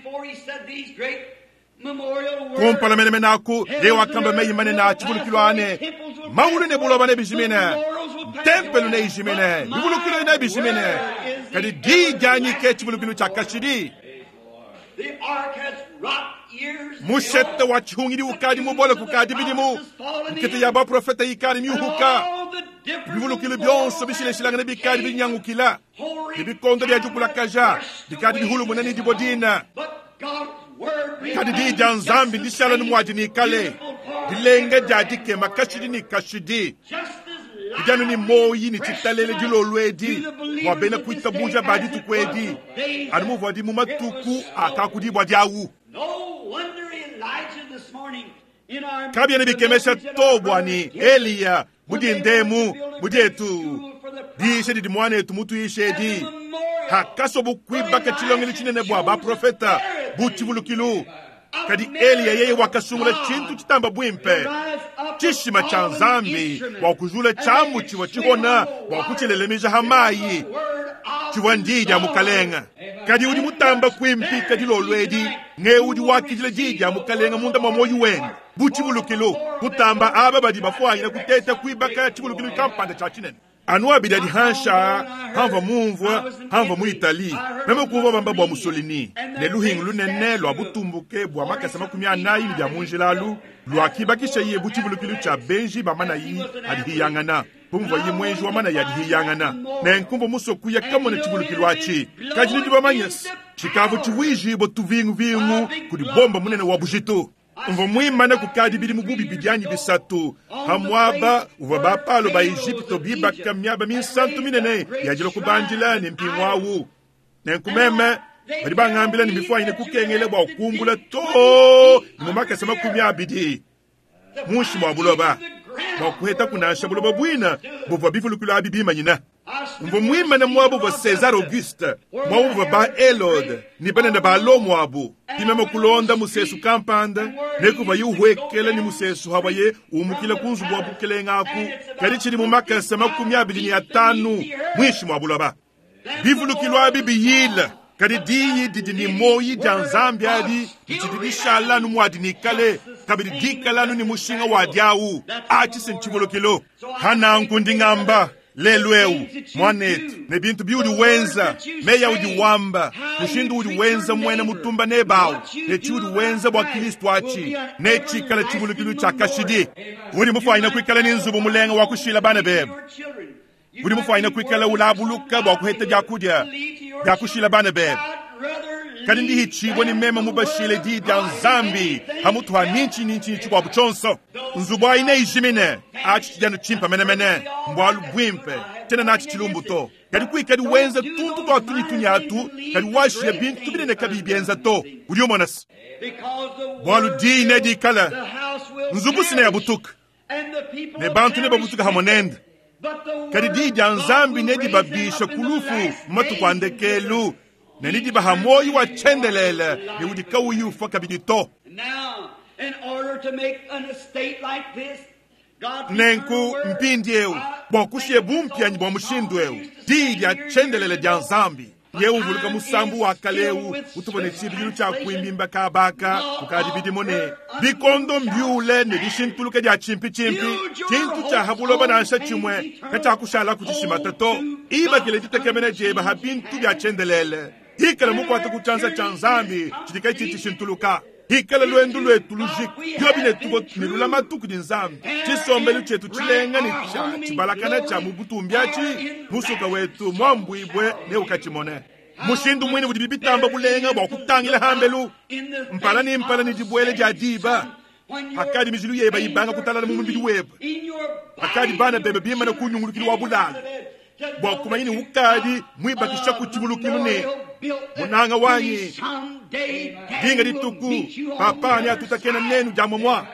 Speaker 1: kumpala mene menaku ye wakamba meyi mane na chibulukilo ane maulu ne buloba ne bishimene tempelu ne ishimene bibulukilo ne bishimene kadi di janyi ke chibulukilo chakashidi mushette wa chungiri ukadi mubole kukadi bidimu nkete yaba profeta yikari miuhuka bibulukilo byonso bishile shilanga ne bikadi binyangukila bibikondo bya jukula kaja bikadi bihulu munani dibodina kadi di janzambi lishala numwaji ni kale dilenge jadike makashidi ni kashidi Ijanu ni moyi ni chitalele jilo lwedi wabena kuita buja badi tukwedi anumu vwadi mumatuku akakudi bwadi awu kabi ya nebikemesha tobwa ni Eliya budi ndemu budi etu di ishe di mwane etu mutu ishe di hakaso bukwi baka chilongili chinene bwa ba profeta buti vulukilu kadi Eliya yeye wakasumula chintu chitamba bwimpe chishima cha nzambi wakujula chamu chiwa chihona wakuchelelemija hamayi chiwa ndija mukalenga kadi udi mutamba kwimpi kadi lolwedi nge udi wakijile jija mukalenga munda mamoyu wenu buchi bulukilo kutamba aba badi bafuanyi na kuteta kuibaka chibulukilo champanda cha chinene anuwa bidadi hansha hanva mumvwa hanva muitali meme kuva bamba bwa Mussolini ne luhingu lunene lwa butumbuke bwa makasa makumi anayi ni bya munjilalu lwa kibakisha iye buchi bulukilo cha benji bamana yi adihiyangana pumva yi mwenji wamana yadihiyangana ne nkumbo musoku ya kamone chibulukilo achi kajini dibamanyas chikavu chiwiji bo tuvingu vingu kudi bomba munene wa bujito Mvo mwimana kukadi bidi mububi bidyanyi bisatu hamwaba uva bapalo ba Egypto biba kamyaba minsantu minene yajilo kubanjila ni mpimwawu nenkumeme badi bangambila ni mifua ine kukengele bwa ukumbula to ni mumaka sama kumya bidi mushi mwa buloba mwa kuheta kunasha buloba buina buva bifulukulu abibima nyina Mvo mwimana mwabu wa Cesar Auguste mwabu wa ba Elod ni banenda ba lo mwabu Timemo kulonda musesu kampanda nekuva yuhwekele ni musesu hawaye umukile kunzu mwabu kele ngaku karichini mumaka sama kumya abidi ni atanu mwishi mwabuloba bifulukulu abibiyila kadi diyi didi ni moyi janzambi adi nchidibishala numwadi ni kale kabidi dikala ni mushinga wadiawu achi senchibulukilo hana nkundi ngamba lelweu mwanetu ne bintu biudi wenza meya udi wamba mushindu udi wenza mwena mutumba nebawu ne chiudi wenza bwa Kristu achi ne chikala chibulukilu chakashidi udi mufu aina kuikala ninzubu mulenga wakushila bana bebu udi mufu aina kuikala ulabuluka wakuheta jakudia jakushila bana bebu kadi ndihi chibwa ni mema mubashile di danzambi hamutu ha ninchi ninchi ninchi kwa buchonso nzubu aina ijimine achi chijanu chimpa mene mene mwalu bwimpe tena nachi chilumbuto kadi kui kadi wenza tuntu to atuni tunyatu kadi washi ya bintu bine kadi ibienza to udiyo monas mwalu di ne di kala nzubu sine ya butuka ne bantu ne babutuka hamonende kadi di danzambi ne di babisha kulufu matu kwa ndekelu Nenidi bahamoyi wa chendelele ni udikawu yufa kabidito.
Speaker 2: Now, in order to make an estate like this, God
Speaker 1: Nenku mpindieu, bokushie bumpia nyi bomushindweu, di ya chendelele janzambi. ye uvuluka musambu wa kaleu utubone chibiru cha kuimbimba kabaka ukadi bidimone bikondo mbyule ne bishintuluke ja chimpi chimpi chintu cha habuloba nansha chimwe kacha kushala kuchishimata to iba kile titekemene jeba habintu bya chendelele hikala mukwata kuchanza chanzambi chidikai chichishintuluka hikala lwendu lwetu lujik yobine tubo nilula matuku dinzambi chisombelu chetu chilenga ni cha chibalakana cha mubutumbyachi musuka wetu mwambwibwe ne ukachimone mushindu mwini budi bibitamba bulenga bwa kutangila hambelu mpala ni mpala ni dibwele ja diba akadi mizilu yeba ibanga kutalana mu mbidi web akadi bana bebe bima na kunyungulukili wa bulala bwa kumanyini ukadi mwibakisha kuchimulukilu ne munanga wanyi dinga dituku papa ni atutakena nenu jambo mwa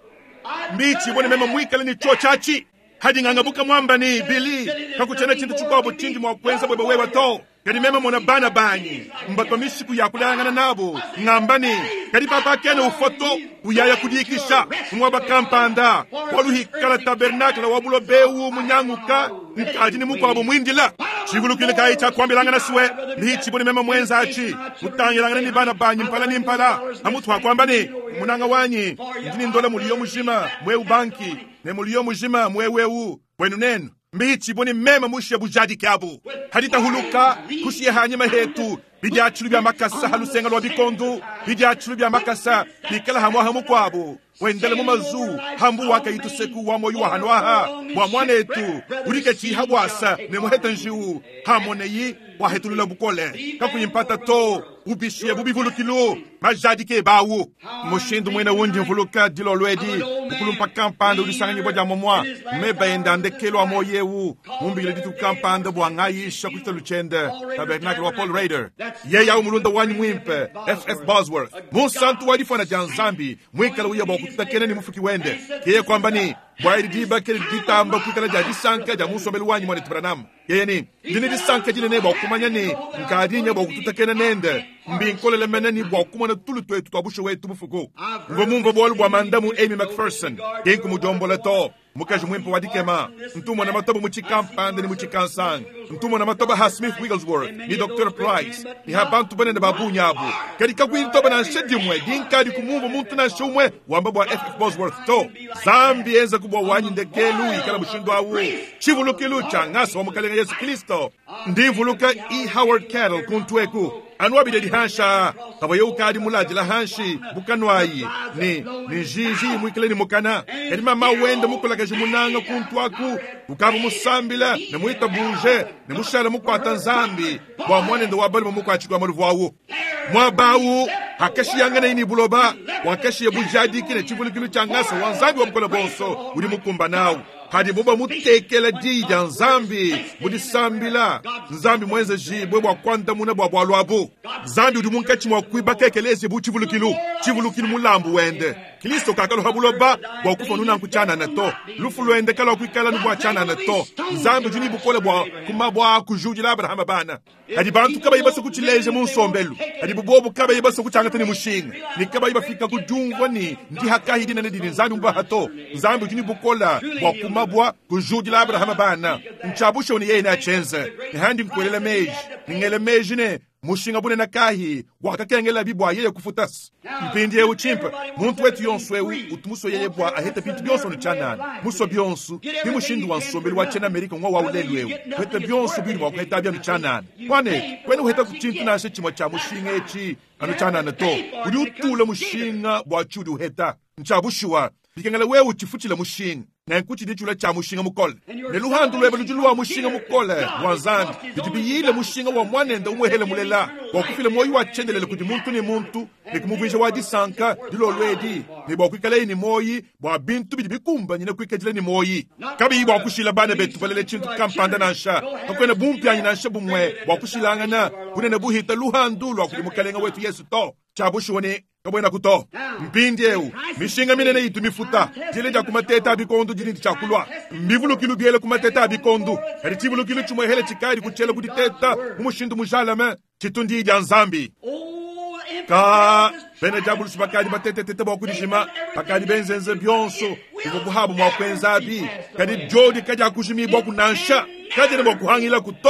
Speaker 1: mbichi bone mema mwikala ni chochachi hadi ngangabuka mwamba ni bili kakuchana chintu chukabo chindi mwa kwenza bweba wewa to kadi mema mona bana banyi mbato mishiku ya kulangana nabo ngambani kadi papa kene ufoto uyaya kudikisha mwaba kampanda waluhikala tabernakla wabulo bewu munyanguka nkadi ni mukwabo mwindila chigulukile kai cha kwambilangana suwe mbichi bone mema mwenza achi utangilangana ni bana banyi mpala ni mpala amutu wakwambani munanga wanyi ndini ndola muliyo mujima mwe banki ne muliyo mujima mwe wewu wenu nenu mbichi boni mema mushia bujadi kabo hadita huluka kushia hanyema hetu bidya chulu bya makasa halusenga lwa bikondo bidya chulu bya makasa bikala hamwa hamu kwabo wendele mu mazu hambu waka ituseku wa moyo wa hanwaha wa mwanetu urike chi habwasa ne muheta njiu hamoneyi wa hetulula bukole kakuyimpata to ubishie bubivulukilo majadi ke bawo mushindu mwena wondi mvuluka dilo lwedi bukulumpa kampanda ulisanganye bwa jamomwa meba ndekelo amoyewu mumbile ditu kampanda bwa ngayisha kuchita luchende tabernacle wa Paul Raider yeya umulunda wanyi mwimpe F F Bosworth musantu wadifana janzambi mwikala uya bwa kututakene ni mufuki wende kiye kwamba ni bwairi diba kele ditamba kukala jadi sanka ja musombelu wanyi mwane tibranam yeye ni dini di sanka jine ne bwa kumanya ni nkadinya bwa kututakene nende mbinkole lemene ni bwa kumana tulu twe tutwabushe wetu mufuko ngomumva bolu bwa mandamu Amy McPherson yenku mujombole to mukaji mwimpo wadikema ntumo na matoba muchikampande ni muchikansang ntumo na matoba ha Smith Wigglesworth ni Doctor Price ni habantu bane na babu nyabu kadika kuitoba na nshedi mwe dinkadi kumumva muntu na shumwe wamba bwa F F Bosworth to zambi enza kubwa wanyi ndekelu ikala mushindu awu chivulukilu changasa wa mukalenga Yesu Kristo ndivuluka E. Howard Carroll kuntueku anwabide di hansha kabaye ukadi mulaji la hanshi bukanwayi ni ni jiji mwikile ni mukana edi mama wende mukulaga jimunanga kuntuaku ukabu musambila na muita buje na mushara mukwata nzambi bwa mwane ndo wabali mukwachikwa maluvu awu mwabawu hakashi yangana ini buloba wakashi ya bujadi kine chivulikilu changasa wanzambi wa mkola bonso uri mukumba nawu hadi boba mutekela dija nzambi budi sambila nzambi mwenze jibwe bwa kwanda muna bwa bwa lwabo nzambi udi munkachi mwa kuiba kekelezi bu chivulukilu chivulukilu mulambu wende Kristo kakalo habuloba bwa kufa nuna nkuchana na to lufu lwende kala kuikala nubwa chana na to nzambi juni bukole bwa kumabwa kujuji la Abrahama bana hadi bantu kaba ibaso kuchileje munsombelu hadi bubobu kaba ibaso kuchangata ni mushinga ni kaba ibafika kujungwa ni ndi hakahidi na ndini nzambi mba hato nzambi juni bukola bwa mabwa kujuji la Abrahama bana nchabusho ni yeye na chenze ni handi mkwelele meji ngele meji ne mushinga bune nakahi wakakengela bibwa yeye kufutas mpindi yewu chimpa muntu wetu yonsu ewu utumuso yeye bwa aheta pintu byonso ni chanana muso byonsu ni mushindu wansombeli wa chena Amerika ngwa wa ulelu ewu weta byonsu bili wa kuheta bya mchanana kwane kwene uheta kuchintu na ashe chimwa cha mushinga echi anu chanana to uli utula mushinga bwa chudi uheta nchabushuwa bikengela wewu chifuchila mushinga na nkuchi dichula cha mushinga mukole ne luhandu lwebe lujuluwa mushinga mukole wanzambi bitibiyile mushinga wa mwanenda umwehele mulela wakufile moyo wa chendelele kuti muntu ni muntu ni kumuvunja wa disanka dilo lwedi ni bwakwikale ni moyi bwa bintu bidibikumba nyine kwikajile ni moyi kabi bwakushila bana betu balele chintu kampanda nansha kakwene bumpi anyi nansha bumwe bwakushilangana kunene buhita luhandu lwakuli mukalenga wetu Yesu to chabushuwane kabwena kuto mpindi ewu mishinga minene itu mifuta jile ja kumateta abikondu jini chakulwa mbivulukilu biele kumateta abikondu kari chivulukilu chumwe hele chikari kuchele kutiteta umushindu mujalame chitundi ija nzambi ka bene jabulu shibakadi batete tete bakudishima bakadi benzenze byonso uko buhabu mwakwenza abi kadi jodi kaja kushimi boku nansha kaje ne bokuhangila kuto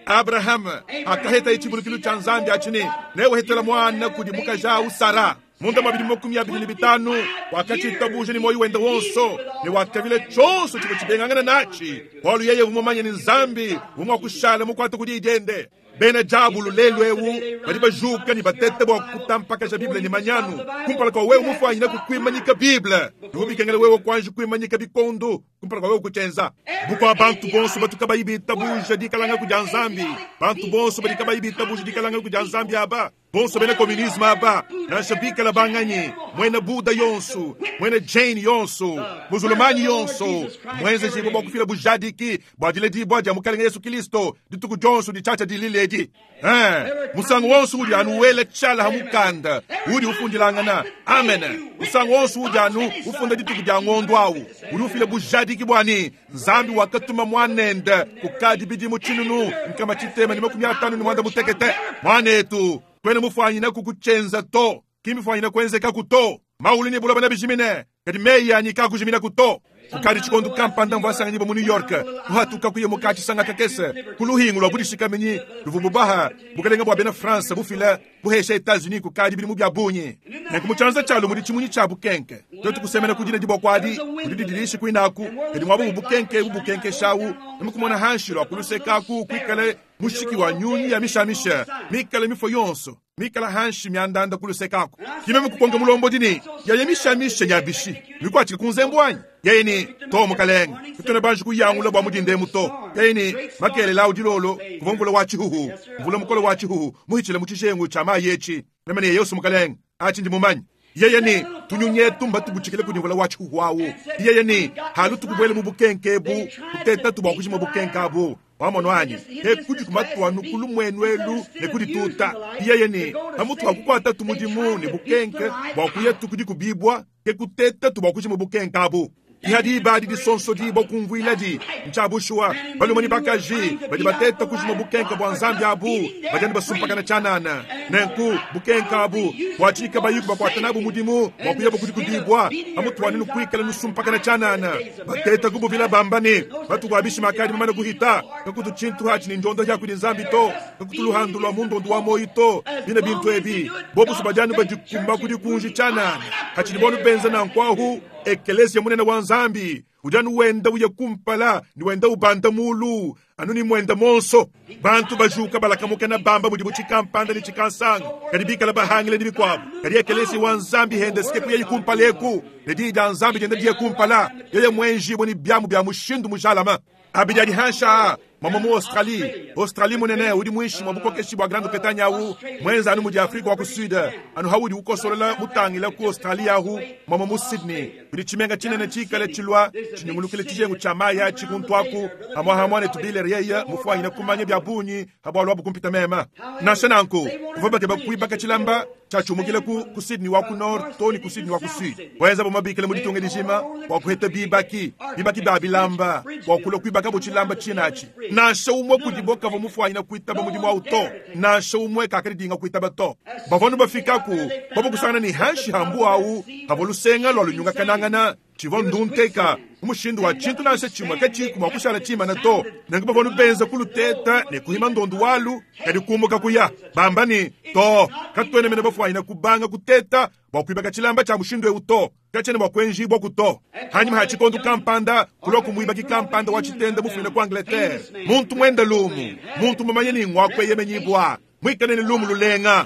Speaker 1: Abraham akaheta ichibulukilu cha nzambi achini newe hetela mwana kudi mukajau Sara munda mabili makumi abili ni bitanu wakati itabuje ni moyi wenda wonso ni wakavile chonso chiko chibengangana nachi walu yeye umomanye ni nzambi umwa kushala mukwata kudi idende bene jabulu lelwewu badiba juka ni batete bo kutampaka ja Biblia ni manyanu kumpala kwa wewe mufa ina kukwimanyika Biblia nubi kengele wewe kwanje kwimanyika bikondo kumpala kwa wewe kuchenza buko abantu bonso batukaba ibita buje dikalanga kuja nzambi bantu bonso badikaba ibita buje dikalanga kuja nzambi aba bonso bene komunisme aba na shabika la banganyi mwena Buddha yonso mwena Jane yonso musulmani yonso mwenze jibo bo kufila bujadiki bwadile di bwaja mukalenga Yesu Kristo dituku jonso di chacha di liledi eh musango wonso udi anu wele chala hamukanda udi ufundilangana amen musango wonso udi anu ufunda dituku ja ngondwawu udi ufile bujadiki bwani nzambi wakatuma mwanenda kukadi bidi muchinunu nkama chitema ni makumi atanu ni mwanda mutekete mwanetu kwene mufanyina kukuchenza to kimi fanyina kwenzeka kuto maulini bulaba na bijimine kadi meya ni kakujimina kuto kukadi chikondo kampanda mvasanga nibo mu New York kuhatuka kuye mukachi sanga kakese kuluhingu lwa budishika menyi luvumbu baha bukalenga bwa bena France bufila buhesha Etats-Unis kukadi bili mu byabunyi na kumuchanza chalo muri chimunyi cha bukenke dotu kusemena kujina dibo kwadi kudidirishi kuinaku kadi mwabu bukenke bukenke shawu nimukumona hanshiro akuluseka ku kwikale mushiki wa nyunyi ya mishamisha mikale mifo yonso mikala hanshi myandanda kulusekako kimeme kukonga mulombo dini ya mishamisha nyabishi mikwachi kunzembwanyi yeni to mukalenga kitone banji kuyangula bwa mudinde muto yeni makele laudi lolo kuvongula wachi huhu mvula mukolo wachi huhu muhichile muchishengu chama yechi memene yesu mukalenga achi ndi mumanyi yeyeni tunyunye tumba tubuchikile kudingula wachi huhu wawo yeyeni halu tukubwele mubukenke bu kuteta tuba kushima bukenka bu wamono wanyi he kudi kumatwa nukulu mwenwelu ne kudi tuta yeyeni hamutu wakukwata tumudimu ne bukenke wakuye tukudi kubibwa ke kuteta tuba kushima bukenka bu ihadi ibadi di sonso di bokumvwila di mchabushua balumani bakaji badi bateta kushima bukenka bwa nzambi abu bajani basumpaka na chanana nenku bukenka abu wachika bayuku bakwatanabu mudimu wakuye bokudi kudibwa amutu waninu kuikala nusumpaka na chanana bateta kubu vila bambani batu wabishi makadi mamana kuhita kakutu chintu hachi ni njondo ya kudi nzambi to kakutu luhandu lwa mundo nduwa moi to bina bintu ebi bobu subajani bajikumba kudi kunji chanana hachi nibonu benza na nkwahu ekelesi ya munena wanzambi ujanu wenda uye kumpala ni wenda ubanda mulu anu ni mwenda monso bantu bajuka balakamuka na bamba mudibu chikampanda ni chikansanga kadibika la bahangile ni bikwabu kadi ekelesi wanzambi hende sikepu ya yukumpaleku nedida nzambi jenda diya kumpala yeye mwenji wani biamu biamu shindu mujalama abidadi hansha mama mu Australie Australie munene udi mwishi mabuko keshi bwa Grande Bretagne awu mwenza anu mudi Afrika wa kusuda anu hawudi uko solola mutangila ku Australia awu mama mu Sydney udi chimenga chinene chikale chilwa chinyumulukile chijengu chamaya chikuntwaku amwa hamwane tubile riyeya mufwa ina kumanye bya bunyi habwa lwabu kumpita mema na shananko kufoba keba kuibaka chilamba chachumukile ku, ku Sydney wa ku Nord toni ku Sydney wa ku Sud weza bomabikile mudi tunge dijima wa kuheta bibaki bibaki babilamba wa kulo kuibaka bo chilamba chinachi na shawumwe kudiboka vo mufwa ina kuitaba mudimu auto na shawumwe kakari dinga kuitaba to bavonu bafikaku babo kusana ni hanshi hambu au havolusenga lwa lunyunga kanangana chivon dunteka umushindu wa chintu nase chimwa kachiku makushala chima na to nanga bavonu benza kuluteta ne kuhima ndondu walu kadi kumuka kuya bambani to katwene mene bafwa ina kubanga kuteta bakuibaka chilamba cha mushindu euto kachene bakwenji bokuto hanyuma hachikondu kampanda kuloku muibaki kampanda wachitenda mufine kwa Angleterre muntu mwenda lumu muntu mamanyeni ngwakwe yemenyibwa mwikane ni lumu lulenga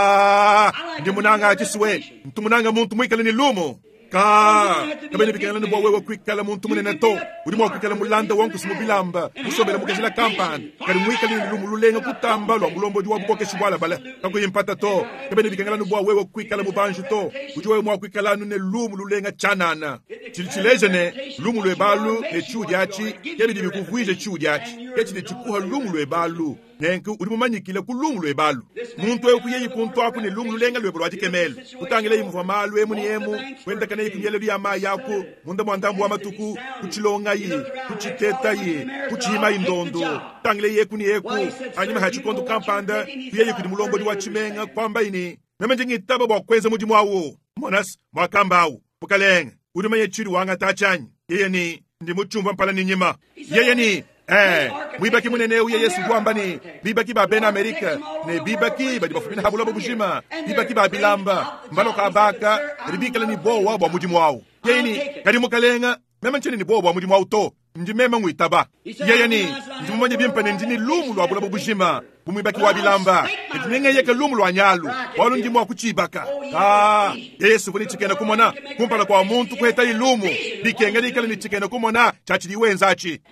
Speaker 1: ka ndi munanga achiswe mtu munanga muntu mwikane ni lumu ka kabene bikala ni bwawe kwikala muntu munene to uri mwa kwikala mulanda wangu simubilamba usobela mukazila kampanda kali mwikale ni lumu lulenga kutamba lwa mulombo diwa bukoke shibwala bala kako yimpata to kabene bikala ni bwawe kwikala mubanju to ujiwe mwa kwikala ne lumu lulenga chanana chilichilejene lumu lwebalu ne chujachi kebidi bikuvwije chujachi kechide chikuha lumu lwebalu nenku uri mumanyikile ku lumu lwebalu muntu we kuyeyi kuntu aku ne lumu lulenga lwebulu watikemele utangile yimuva malu emu ni emu kwenda kana yikunyele lya ma yako munda mwandambu wa matuku kuchilonga yi kuchiteta yi kuchima indondo utangile yeku ni yeku anyima hachikondu kampanda kuyeyi kudi mulombo di wachimenga kwamba ini nemenje ngitaba bwa kweze mudi mwawo monas mwakambawu pukalenga uri manye chiri wanga tachanyi yeye ni ndi muchumba mpala ni nyima yeye ni eh mwibaki munene uye Yesu gwambani bibaki ba ben Amerika ne bibaki ba dibafumina habula bubujima bibaki ba bilamba mbalo kabaka ribikala ni bowa bwa mudimu wao yeni kadi mukalenga mema nchini ni bowa bwa mudimu wao to ndi mema ngwitaba yeyani ndi mumanye bimpane ndini lumu lwa bula bubujima bumwibaki wa bilamba ndinenge yeke lumu lwa nyalu walo ndi mwa kuchibaka ah Yesu kuni chikena kumona kumpala kwa muntu kuheta ilumu bikengeri kala ni chikena kumona chachili wenzachi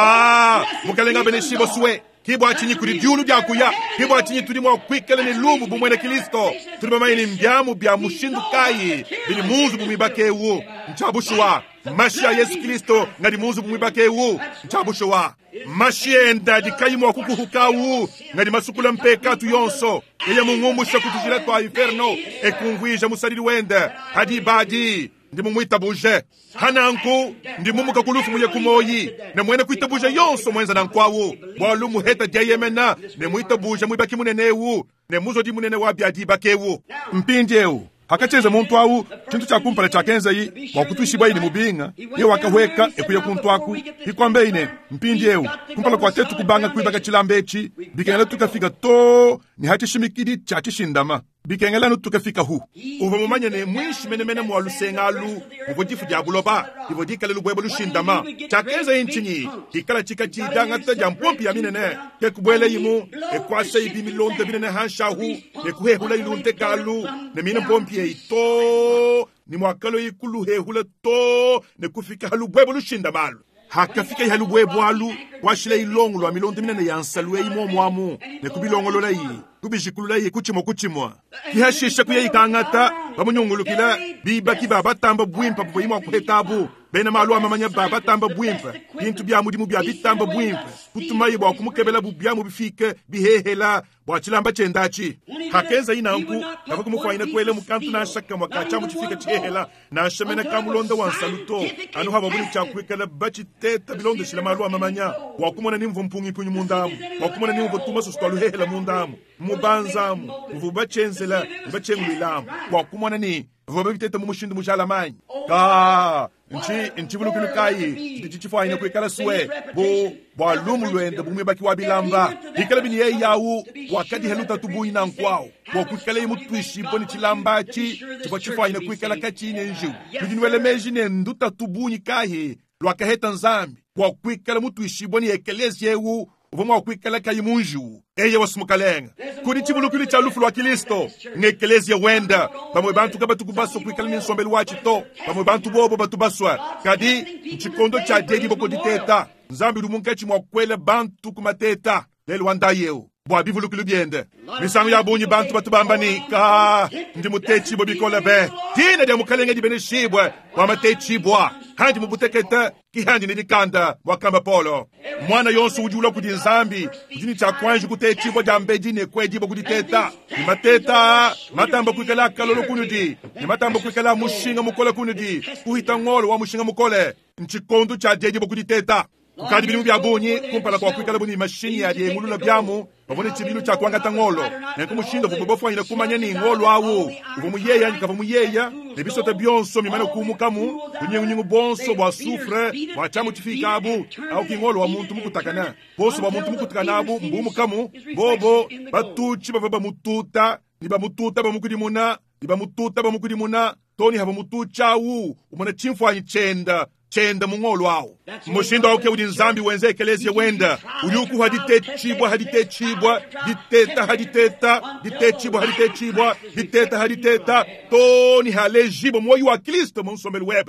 Speaker 1: ka mukalenga benishibo suwe kibo achinyi kuri diulu bya kuya kibo achinyi turi mwa kwikele ni lumu bumwene Kristo turi mamaini mbyamu bya mushindu kai bili muzu bumwibake uo nchabushuwa Mashia Yesu Kristo ngadi muzu bumwibake uo nchabushuwa Mashienda dikayi mwa kukuhuka uo ngadi masukula mpeka tu yonso eye mungumusha kutujila twa inferno ekungwija musariri wende hadi badi ndi mumwita buje hananku ndi mumuka kulufu muye kumoyi ne mwene kuita buje yonso mwenza na nkwawo bwalu muheta jayemena ne mwita buje mwibaki munenewu ne muzo di munene wabya di bakewu mpinjewu hakacheze muntu awu chintu cha kumpala cha kenza yi wakutushibwa ini mubinga ye wakahweka ekuye kuntu aku ikwambe ine mpinjewu kumpala kwa tetu kubanga kuibaka chilambechi bikengela tukafika to ni hati shimikidi cha chishindama bikengela no tukafika hu uva mumanye ne mwishi menemene mwalusengalu uvojifu diabuloba ivodika lelu bwebo lushindama chakeza inchinyi ikala chika chidanga ta jampompi ya minene ke kubwele yimu e kwasha ibimi londe binene hanshahu ne kuhehula ilunte kalu ne mine pompi e ito ni mwakalo ikulu hehula to ne kufika halu bwebo lushindamalu hakafika ihalu bwebo alu washile ilongo lwa milonde minene yansalu e imo mwamu ne kubilongo lola yi kubishikulula yi kuchimo kuchimwa kihashisha kuya ikangata bamunyungulukila bibaki baba tamba bwimpa buyimwa kuhetabu bena malu amamanya baba tamba bwimpa bintu bya mudimu bya bitamba bwimpa kutumayi bwa kumukebela bubyamu bifike bihehela bwa chilamba chendachi hakeza inanku nakumufaina kwele mukantu na shaka mwakacha muchifika chihehela na shemena kamulonda wansaluto anu haba buli chakwekala bachi teta bilonde shila malu amamanya wakumona nimvo mpungi kunyu mundamu wakumona nimvo tuma sustwalu hehela mundamu mubanzamu mvubachenzela mbachengulilamu wakumona ni vobe bitete mumushindu mujalamanyi ka nchi nchi bulukulu kai ndichichifwa ina kwekala suwe bo bwalumu lwende bumwebaki wabilamba ikala bini ye yawu wakadi heluta tubu ina nkwao kwa kwekala imutwishi boni chilambachi chifwa chifwa ina kwekala kachine nju kujinwele meji ne nduta tubu nikahi lwakaheta nzambi kwa kwekala mutwishi boni ekelezi yewu uvumwa kwikala kayi munju eye wasumukalenga kuni chibulukuli cha lufu lwa Kristo ngekelezi ya wenda pamwe bantu kaba tukubaso kwikala minsombelu wachi to pamwe bantu bobo batubaswa kadi nchikondo cha dedi boko diteta nzambi lumunkechi mwakwele bantu kumateta lelu wandayeo bwa bivulukulu biende misangu ya bunyi bantu batubambani ka ndi mutechi bobikola be tina dia mukalenga di beneshibwe wa matechi bwa handi mubuteketa ki handi nidikanda wakamba polo mwana yonsu ujula kudi nzambi ujini cha kwanji kutechi bwa jambeji ne kweji bwa kuditeta ni mateta matamba kwikala kalolo kunudi ni matamba kwikala mushinga mukola kunudi kuhita ngolo wa mushinga mukole nchikondo cha jeji bwa kuditeta ukadi bilimu bya bunyi kumpala kwa kwikala bunyi mashini ya die mulula byamu babone chibilu cha kwangata ngolo ne kumushinda vubobofu ina kumanya ni ngolo awu uvumuyeya nikava muyeya nebisota byonso mimana kumukamu kunyengu bonso bwa sufre bwa chamu chifika abu au kingolo wa muntu mukutakana boso bwa muntu mukutakana abu mbumukamu bobo batuchi baba mututa ni ba mututa ba mukudimuna ni ba mututa ba mukudimuna toni haba mutucha awu umana chimfwa chenda chenda mungolo awo mushindo auke udi nzambi wenze ekelezi wenda uyuku hadite chibwa hadite chibwa diteta haditeta dite chibwa hadite chibwa diteta haditeta toni halejibo moyo wa Kristo munsomelu webe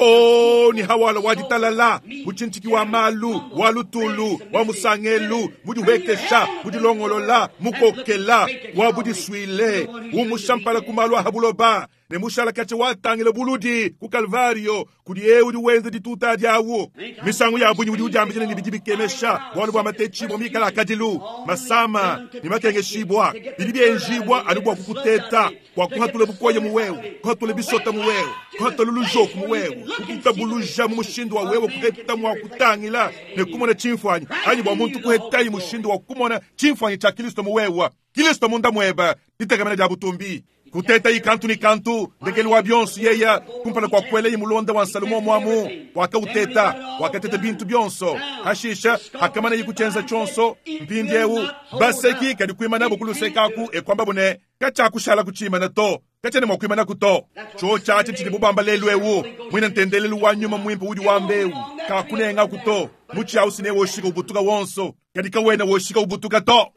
Speaker 1: toni hawala waditalala muchinchiki wa malu walutulu wa musangelu budi wekesha budi longolola mukokela wa budi swile umushampala kumalwa habuloba ne mushala kache watangile buludi ku Kalvario kudi eudi wenze dituta diawo misangu ya bunyi udi ujambijene ni bijibikemesha wanu bwa matechi bwa mikala kadilu masama ni makenge shibwa bibibi enjibwa anubwa kukuteta kwa kuhatule bukoye muwewe kuhatule bisota muwewe kuhatule lujoku muwewe kukutabuluja mumushindu wa wewe kuheta mwa kutangila ne kumona chimfwanyi anyi bwa muntu kuheta yi mushindu wa kumona chimfwanyi cha Kristo muwewa Kristo munda mweba ditegamena jabutumbi kuteta ikantu ni kantu ndekeli wa byonso yeya kumpana kwa kwele imulonda wa Salomo mwamu waka uteta wakateta bintu byonso hashisha hakamana yikuchenza chonso mpindyewu baseki kadi kuimana bukulu sekaku e kwamba bune kacha kushala kuchimana to kacha ne mwakuimana kuto cho chache chili bubamba lelwewu mwina ntendelelu wanyuma mwimpo udi wambewu kakunenga kuto muchi ausine woshika ubutuka wonso kadi kawena woshika ubutuka to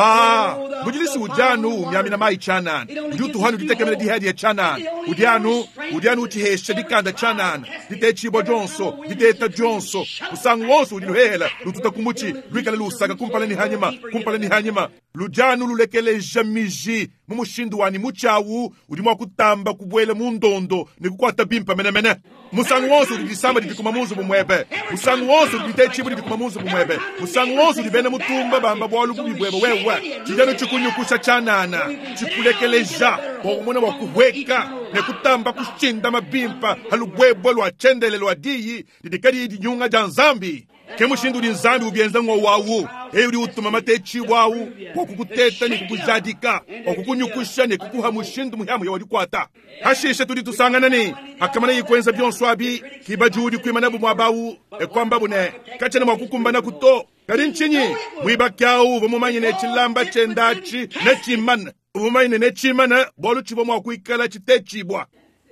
Speaker 1: ka mujilisi ujanu myamina mai chanan ujutu hanu ditekemele dihadi ya chanan udianu udianu uchiheshe dikanda chanan ditechibo jonso diteta jonso usangu wonso udinuhela lututa kumuchi luikale lusaka kumpale ni hanyima kumpale ni hanyima lujanu lulekele jamiji mumushindu wani muchawu udimwa kutamba kubwele mundondo ni kukwata bimpa mene mene musangu wonso udisamba didikuma munzu bumwebe musangu wonso uditechibo didikuma munzu bumwebe musangu wonso udibene mutumba bamba bwalu bubibwebe wewe chijano chikunyukusha chanana chikulekeleja wakumona wakuhweka nekutamba kushinda mabimpa halubwebwa lwa chendele lwa diyi didikadi idinyunga janzambi kemushindu di nzambi ubienza ngo wawu eyo di utuma matechi wawu wakukuteta ni kukujadika wakukunyukusha ni kukuha mushindu muhamu ya wadikwata hashisha tudi tusangana ni hakamana yikwenza byonswabi kiba juhudi kuimanabu mwabawu e kwamba bune kachana mwakukumbana kuto kadi nchinyi mwiba kyawu vumumanye nechilamba chendachi nechimana vumumanye nechimana bolu chibo mwakuikala chitechibwa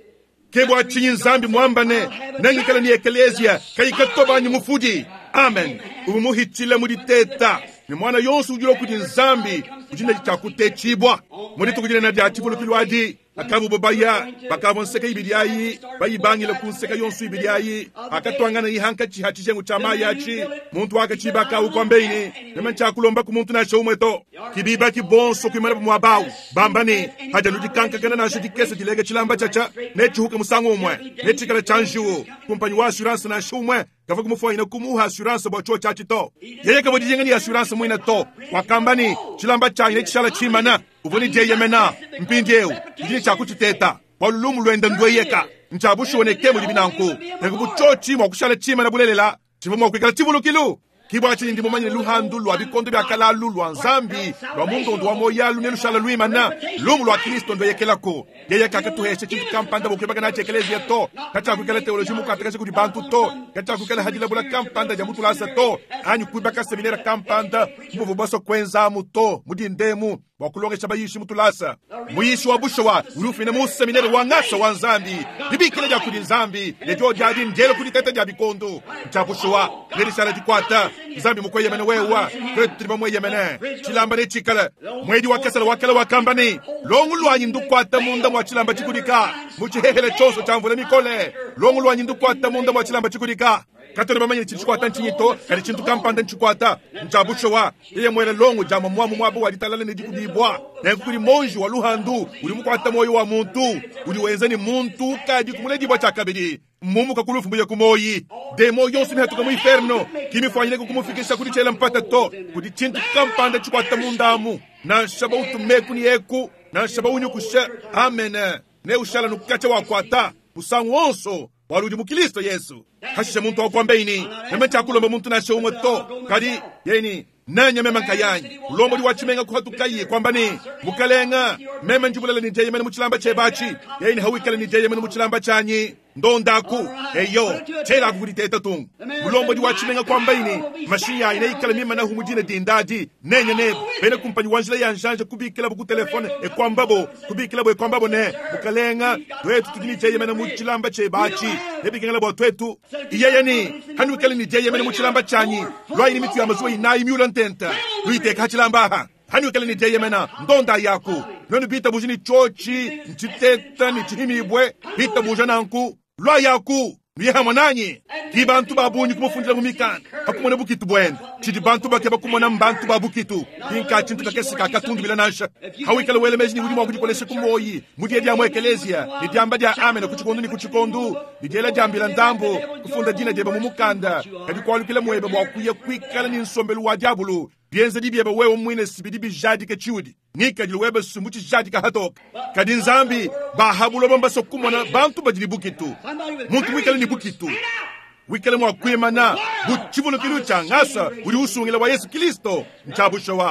Speaker 1: kebwa chinyi nzambi mwambane nangikala ni ekelezia kayikatobanyi mufudi amen umuhichile muditeta ni mwana yonsu ujilo kuti nzambi ujina chakutechibwa mudito kujina na diachibulo kilwadi akabu babaya bakabu nseka ibidiayi bayibangile kunseka yonsu ibidiayi akatwangana ihanka chihatishengu chama yachi muntu waka chibaka ukwambeini nemancha kulomba ku muntu na shomweto kibiba kibonso kwimana mwabawu bambani haja ludikanka kana na shidikese dilege chilamba chacha nechihuke musango umwe nechikala chanjiwo kumpanyi wa assurance na shumwe kafa kumufwa ina kumuha assurance bocho chachi to yeye kabo dijengani assurance mwina to wakambani chilamba chanyi nechishala chimana uvoni jeyemena mpindyewu ndini chakuchiteta walulumu lwenda ndweyeka nchabushuwoneke mu libinanku nekubuchochi mwakushala chima na bulelela chivo mwakwikala chivulukilu kibwa chini ndimo manyine luhandu lwa bikondo byakalalu lwa nzambi lwa mundondo wa moyalu nelushala lwimana lumu lwa kristo ndweyekelako yeyeka akatuheshe chintu kampanda bukebaka na chekelezia to kachakwikala teoloji mukatakashe kuti bantu to kachakwikala hajila bula kampanda ja mutulasa to anyu kuibaka seminera kampanda muvu baso kwenzamu to mudindemu wakulongesha bayishi mutulasa muyishi wa bushowa urufine mu seminera wangasa wa nzambi bibikile ja kudi nzambi lejo jadi njelo kudi tete ja bikondo nchabushowa nerishala dikwata nzambi mukwe yemene wewa kwetriba mwe yemene chilamba ne chikala mwedi wakasala wakala wakambani longu lwanyi ndukwata munda mwa chilamba chikudika muchihehele chonso chamvule mikole longu lwanyi ndukwata munda mwa chilamba chikudika katone bamanyine chichikwata nchinyito kali chintu kampanda nchikwata nchabushowa iye mwele longu jama mwamu mwabu waditalale ne jikudibwa nekukuli monji wa luhandu uli mukwata moyo wa muntu uli wenzani muntu kaji kumule dibwa chakabidi mumu kakulufu mbuye kumoyi demo yonsi mihatuka mu inferno kimifanyile kukumufikisha kudi chela mpata to kudi chintu kampanda chikwata mundamu na shaba utumeku ni eku na shaba unyukushe amen ne ushala nukacha wakwata usangu onso waludi mukilisto yesu hashisha muntu wakwambeini nemecha kulomba muntu na shomwe to kadi yeni nanya mema nkayanyi ulombo liwachimenga kuhatukaye kwambani mukalenga mema njubulele ni jeye mene muchilamba chebachi yeni hawikale ni jeye mene muchilamba chanyi ndondaku eyo chela kukuditeta tungu ulombo liwachimenga kwambaini mashinya ina ikale mima na humujine dindadi nenye ne bene kumpanyi wanjila ya njanja kubikila buku telefone e kwambabo kubikila bu e kwambabo ne mukalenga dwetu tukini jeye mene muchilamba chebachi ebikingala bo twetu iyeyeni hanukale ni jeye mene muchilamba chanyi lwa ini mitu ya mazuwa inayi miula ntenta luiteka hachilamba hanukale ni jeye mena ndonda yaku nonu bita bujini chochi nchiteta ni chihimibwe bita bujananku lwa yaku nuyeha mwananyi ki bantu babunyi kumufundila mumikana hakumone bukitu bwene chidi bantu bakeba kumona mbantu babukitu kinka chintu kakesi kakatundu bila nasha hawikala wele mejini uli mwa kujikoleshe kumoyi mudie dia mwekelezia ni diamba dia amena kuchikondu ni kuchikondu ni diela jambila ndambo kufunda jina jeba mumukanda kadi kwa lukile mwebe mwa kuye kwikala ni nsombelu wa diabulu bienze di biebe wewe mwine sibidi bijadi ke chiudi nika jili webe sumuchi jadi ka hatoka kadi nzambi bahabulo bomba sokumona bantu bajili bukitu muntu wikale ni bukitu wikale mwa kwemana buchivulo kilu changasa uli usungila wa Yesu Kristo nchabushowa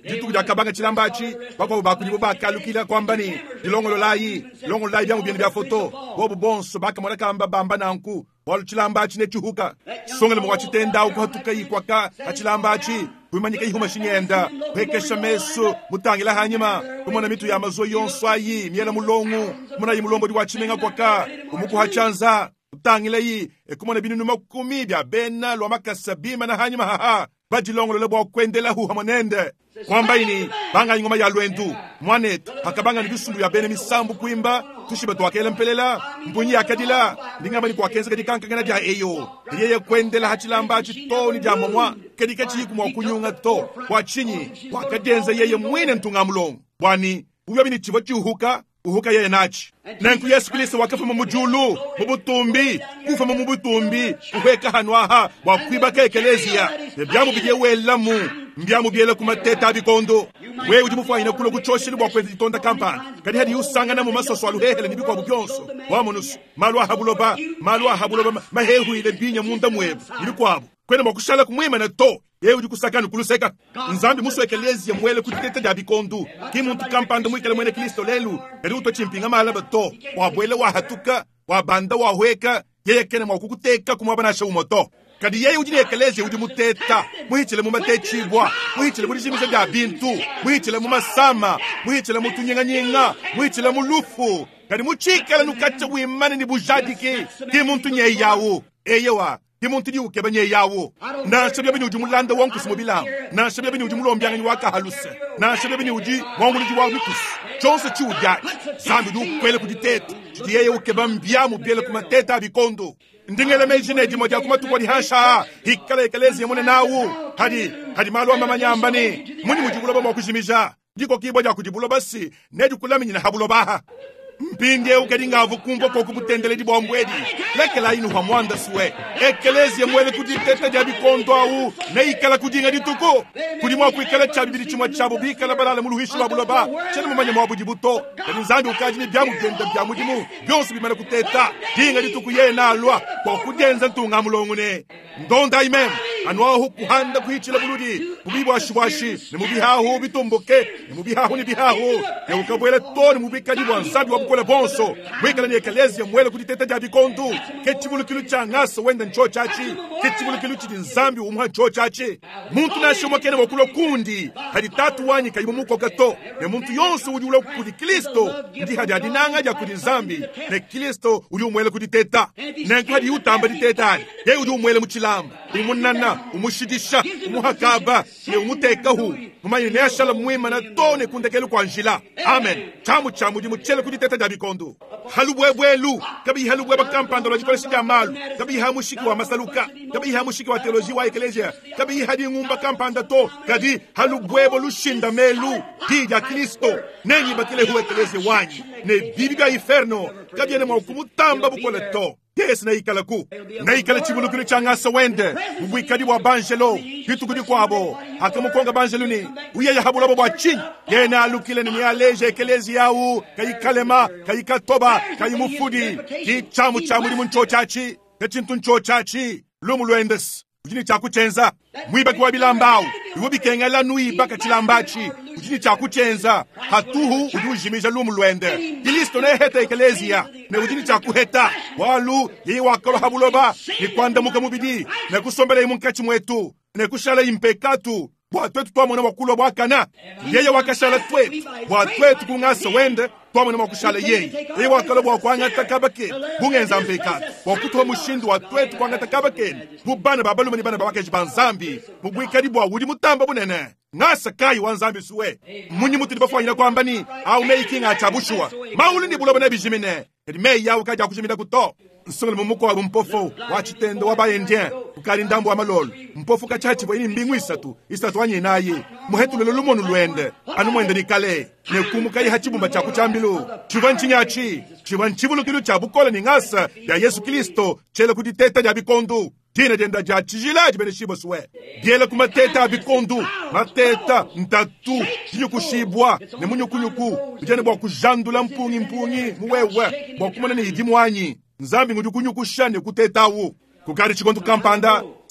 Speaker 1: jitu jakabanga chilambachi bako bakulibo bakalukila kwamba ni dilongolo layi longo layi byangu byendu bya foto bobo bonso bakamona kamba bamba nanku walu chilambachi ne chuhuka songele mwa chitenda ukuhatuka yikwaka achilambachi kumanyika ihuma shinyenda pekesha meso mutangila hanyuma kumona mitu ya mazo yonso ayi miela mulongu muna yimulombo di wachimenga kwaka kumuku hachanza mutangila yi kumona binunu makumi bya bena lwa makasa bima na hanyuma haha bajilongo lebo wakwendela hu hamonende kwamba ini banga ingoma ya lwendu mwanet hakabanga nibisumbu ya bene misambu kuimba tushiba twakele mpelela mpunyi akadila ndingamba ni kwakenza kadikanka ngana ja eyo yeye kwendela hachilamba chitoni ja momwa kadika chiku mwa kunyunga to kwa chinyi wakadenza yeye mwine ntunga mulongo bwani uyo bini chivo chihuka uhuka yeye nachi nanku Yesu Kristo wakafa mu mujulu mu butumbi kufa mu butumbi uheka hanwaha wakwiba kekelezia byamu biye welamu mbyamu byele kumateta bikondo wewe ujimufa ina kulo kuchoshiri bwa kwezi tonda kampani kadi hadi usanga na mu masoso aluhehele nibikwa bubyonso wamonus malwa habuloba malwa habuloba mahehu ile binya munda mwebu nibikwabo kwene makushala kumwima na to yewe ujikusakana kuluseka nzambi muswekelezi ya mwele kutiteta ja bikondu kimuntu kampanda mwikele mwene Kristo lelu eri uto chimpinga malaba to wabwele wahatuka wabanda wahweka yeye kene mwakukuteka kumwabanasha umoto kadi yeye ujinekelezi ujimuteta muhichile mumatechibwa muhichile mulijimiza bya bintu muhichile mumasama muhichile mutunyenga-nyenga muhichile mulufu kadi muchikele nukacha wimane ni bujadiki kimuntu nye yawo eyewa kimuntu di ukeba nye yawo na shabya bini ujimulanda wangu simobilam na shabya bini ujimulombyanga ni waka haluse na shabya bini uji wangu ni jiwa wikus chonse chi ujaji zambi du kwele kujiteta chidi yeye ukeba mbyamu biele kumateta bikondo ndingele mejine di moja kumatuko di hasha hikale ekelezi ya mwene nawu hadi hadi malu wa mama nyambani muni mujibuloba mwa kujimija jiko kiboja kujibuloba si neju kulami njina habulobaha mpinge ukedi ngavu kumbo kwa kubutendele di bombwedi lekela inu wa mwanda suwe ekelezi ya mwele kujiteta jabi kondo au na ikala kujinga dituko kudimwa kuikala chabi bidi chimwa chabu bikala balala muluhishi wabuloba chene mumanya mwabu jibuto kadi nzambi ukajini byamu jenda byamu jimu byonsu bimana kuteta dinga dituku ye na alwa kwa kujenza ntunga mulongune ndonda imem anwa huku handa kuhichila buludi mubibu wa shiwashi ni mubihahu bitumbuke ni mubihahu ni bihahu ya ukabwele toni mubika dibu nzambi wabukole bonso wikala ni ekelezi ya mwele kujiteta jabi kondu kechibulu kilu cha ngasa wenda ncho chachi kechibulu kilu chidi nzambi umha ncho chachi muntu na shumwa kene wakulo kundi hadi tatu wanyi kaimu muko gato ya muntu yonsu ujula kudi Kristo ndi hadi adinanga ja kudi nzambi ne Kristo uli umwele kujiteta na hadi utamba diteta ye uli umwele mchilamba umunana umushidisha umuhakaba ne umutekahu mumanyi ne ashala mwima na tone kundekelu kwa njila amen chamu chamu di mchele kujiteta jabi kondu halubwebwelu kabi halubweba kampando la jikole shida malu kabi hamushiki wa masaluka kabi hamushiki wa teoloji wa eklesia kabi hadi ngumba kampanda to kadi halubwebo lushinda melu hija Kristo nenyi bakile huwe eklesia wanyi ne bibiga inferno kabi ene maukumu tamba bukole to yes na ikala ku na ikala chibulu kile changasa wende ubwikadi wa banjelo kitu kudi kwabo akamukonga banjelo ni uye ya habulabo bwa chin yena alukile ni aleje ekelezi yao kayikalema kayikatoba kayimufudi kichamu chamu ni muncho chachi kachintu ncho chachi lumu lwendes ujini chakuchenza mwiba kwa bilambao iwobi kengala nui baka chilambachi ujini chakuchenza hatuhu ujujimisha lumu lwende ilisto ne heta ekelezia ne ujini chakuheta walu yeye wakalo habuloba ni kwanda muka mubidi ne kusombela imunkachi mwetu ne kushala impekatu bwatwetu twamona wakulo bwakana yeye wakashala twetu bwatwetu kungasa wende twamona wakushala yeye yeye wakalo bwakwanga takabake bungenza mpekatu wakutuwa mushindu watwetu kwanga takabake bubana babalume ni bana babake jibanzambi mubwikadi bwa wudi mutamba bunene ngasa kai wanzambi suwe munyi mutu dibafwanyira kwamba ni au making achabushwa maulu ni buloba na bijimine kedi mei yawo kaja kujimida kuto nsongole mumuko wa mpofo wachitendo wabayendien ukali ndambo wa malolo mpofu kachachi bo ini mbingu isatu isatu wanye naye muhetu lelo lumonu lwende anu mwende ni kale ne kumukai hachibumba chaku chambilu chivanchi nyachi chivanchibulu kilu chabukola ni ngasa ya Yesu Kristo chele kuditeta ya bikondu tina jenda ja chijila jibene shibo suwe diele kumateta bikondu mateta ntatu yukushibwa ne munyukunyuku ujene bwa kujandula mpungi mpungi muwewe bwa kumana ni hidimu wanyi nzambi ngujukunyukushane kutetawu kukari chikondu kampanda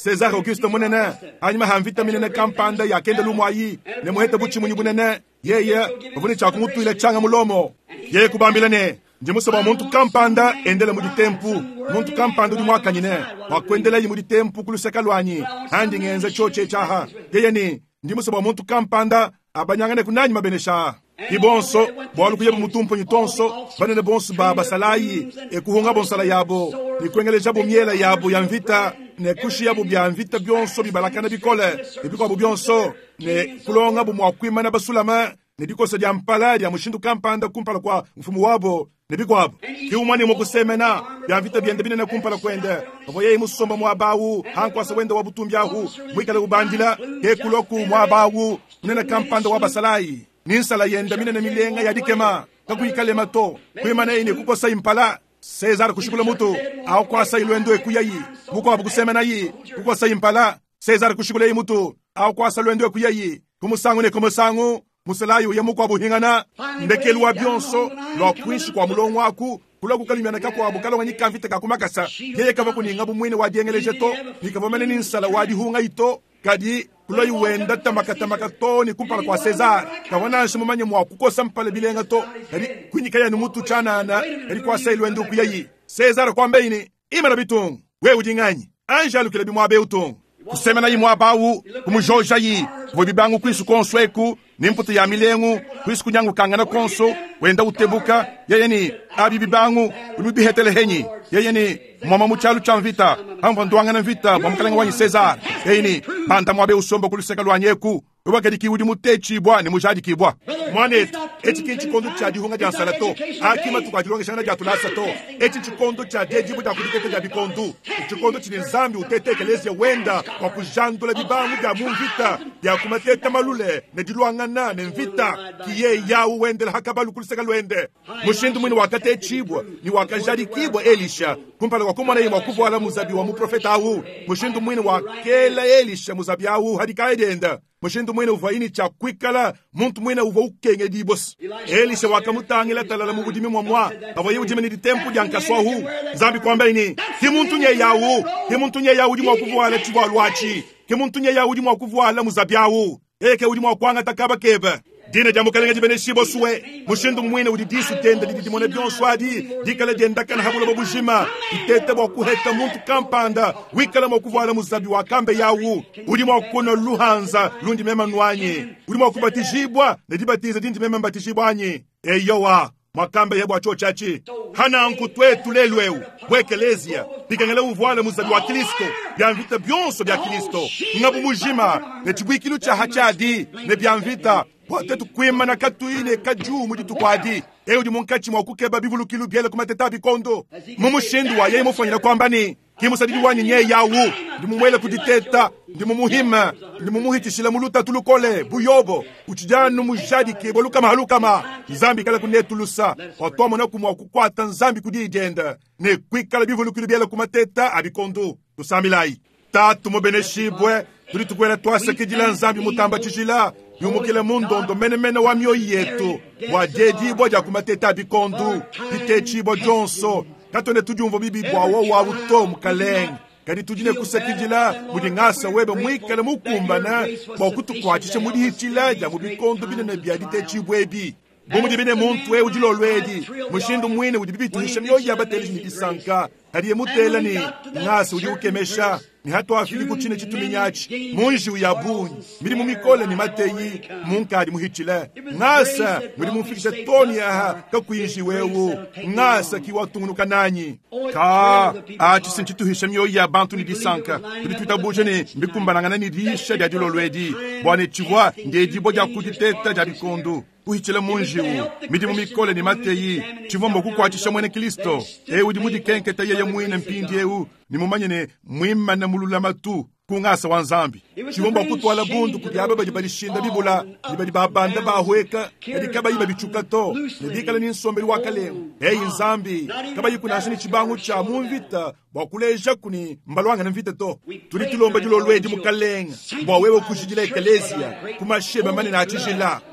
Speaker 1: Cesar Auguste munene anyima hamvita minene kampanda ya kende lumwayi ne muhete buchi munyu bunene yeye bavuni cha kumutwile changa mulomo yeye kubambilane ndimusaba muntu kampanda endele mudi tempu muntu kampanda di mwaka nyine wakwendele yi mudi tempu kuluseka lwanyi handi ngenze choche chaha yeye ni ndimusaba muntu kampanda abanyangane kunanyi mabenesha ibonso bwalu kuyebu mutumpo nyitonso banene bonso baba salayi ekuhunga bonsala yabo ikwengeleja bumiela yabo ya mvita ne kushi yabo bya mvita byonso bibalakana bikole ebikwa byonso ne kulonga bumwakwima na basulama ne dikosa dia mpala dia mushindu kampanda kumpala kwa mfumu wabo ne bikwabo kiumani mo kusemena bya mvita byende binene kumpala kwende abo yeye musomba mwabawu hankwasa wende wabutumbyahu mwikale ubandila ekuloku mwabawu nene kampanda wabasalayi ninsala yenda minene milenga yadikema kakuyikale mato kwimana ine kukosa impala Cesar kushikula mutu au kwasa ilwendo ekuyayi muko abukusema nayi kukosa impala Cesar kushikula yi mutu au kwasa lwendo ekuyayi kumusangu ne kumusangu musalayo ya muko abuhingana ndekelwa byonso lo kwishi kwa mulongo waku kula kukalimana kako abukalo ngani kamvite kakumakasa yeye kava kuninga bumwine wadiengeleje to nikavomene ninsala wadi hunga ito kadi kula yuwenda tamaka tamaka to ni kumpala kwa Cesar kawana shimumanye mwa kukosa mpale bilenga to kadi kwinyika ya numutu chanana kadi kwa sailu endu kuyayi Cesar kwa mbeini imana bitung we udinganyi anjalu kila bimwabe utung kusemena yi mwabawu kumujoja yi vobibangu kwisu konsweku nimputu ya milengu kwisu kunyangu kangana konso wenda utebuka yeye ni abibibangu ubibihetele henyi yeye ni mwama muchalu cha mvita hamva nduanga na mvita mwamkalenga wanyi Cesar yeye ni banta mwabe usombo kuluseka lwanyeku wabakadi kiwudi mutechi bwa ni mujadi kibwa mwanetu eti kinchi kondo cha dihunga dia salato akima tukajilonge shana dia tulasa to eti chikondo cha dejibu da kudikete dia bikondu chikondo chini zambi utete kelezi ya wenda kwa kujandula bibangu dia mumvita dia kumateta malule ne diluangana ne mvita kiye ya uwende hakabalu kuliseka lwende mushindu mwini wakate chibwa ni wakajadi kibwa Elisha kumpala kwa kumana ima kufu ala muzabi wa muprofeta awu mushindu mwini wakela Elisha muzabi awu hadika edenda mushindu mwene uvaini cha kwikala muntu mwene uva ukenge dibos Elisha wakamutangila talala mubudimi mwamwa ava yewujime ni tempu jankaswa hu zambi kwamba ini ki muntu nye yawu ki muntu nye yawu di mwakuvuala chibwa alwachi ki muntu nye yawu di mwakuvuala muzabi awu eke udi mwakwanga takaba kebe dina jamu kalenga jibene shibo suwe mushindu mwene udi disu tenda di dimone bion swadi dikala jenda kana habula babujima itete mwa kuheta muntu kampanda wikala mwa kuvuala muzabi wa kambe yawu udi mwa kuno luhanza lundi mema nwanye udi mwa kubatijibwa na dibatiza dindi mema mbatijibwa anye eyowa mwakambe yebwa chochachi hana nkutwetu lelweu bwekelezia bikangele uvuala muzabi wa Kristo byamvita byonso bya Kristo ngabu mujima ne chibwikilu cha hachadi ne byamvita Potetu kwima na katuine kaju mudi tukwadi eudi munkachi mwa kukeba bivulukilu biele kumateta bikondo mumushindu wa yeye mufanyira kwamba ni kimusadidi wanyi nye yawu ndimumwele kuditeta ndimumuhima ndimumuhitishila muluta tulukole buyobo uchijanu mujadi kebo lukama halukama nzambi kala kunetulusa watomo na kumwa kukwata nzambi kudijenda ne kwikala bivulukilu biele kumateta abikondo tusamilai tatu mubeneshibwe tuli tukwela twase kijila nzambi mutamba chishila yumukile mundondo mene mene wa myo yetu wa jeji boja kumateta bikondu bitechi bo jonso katone tujumvo bibi bwa wo wa uto mukaleng kadi tujine kusekijila mudi ngasa webe mwikale mukumbana kwa kutukwachishe mudi hitila ja mubikondu bine ne bia bitechi bwebi bomudi bine muntu we ujilo lwedi mushindu mwine udi bibi tuhishe myo yabateli ni bisanka hadi mutela ni ngasa udi ukemesha ni hatu afili kuchine chituminyachi munji uyabunyi miri mumikole ni mateyi munkadi muhichile ngasa muri mumfikishe toni aha kakuyinji wewu ngasa kiwatungunuka nanyi ka achi sinchituhishe myo ya bantu ni disanka tuli tuitabuje ni mbikumbanangana ni risha dia dilo lwedi bwane chivwa ngeji boja kuditeta dia bikondu kuhichile munjiwu midi mumikole ni mateyi chivombo kukwachisha mwene Kristo ewu di mudi kenketa yeye mwine mpindi ewu ni mumanye ne mwima na mulula matu kungasa wanzambi chivombo kutwala bundu kudiaba badi balishinda bibula ni badi babanda bahweka kadi kaba yiba bichukato nedikala ni nsombeli wakale hey nzambi kaba yikunashini chibangu cha mumvita bakuleja kuni mbalwanga na mvita to tuli tulomba dilo lwedi mukalenga bwa wewe kushijila ekelezia kumasheba mane na achishila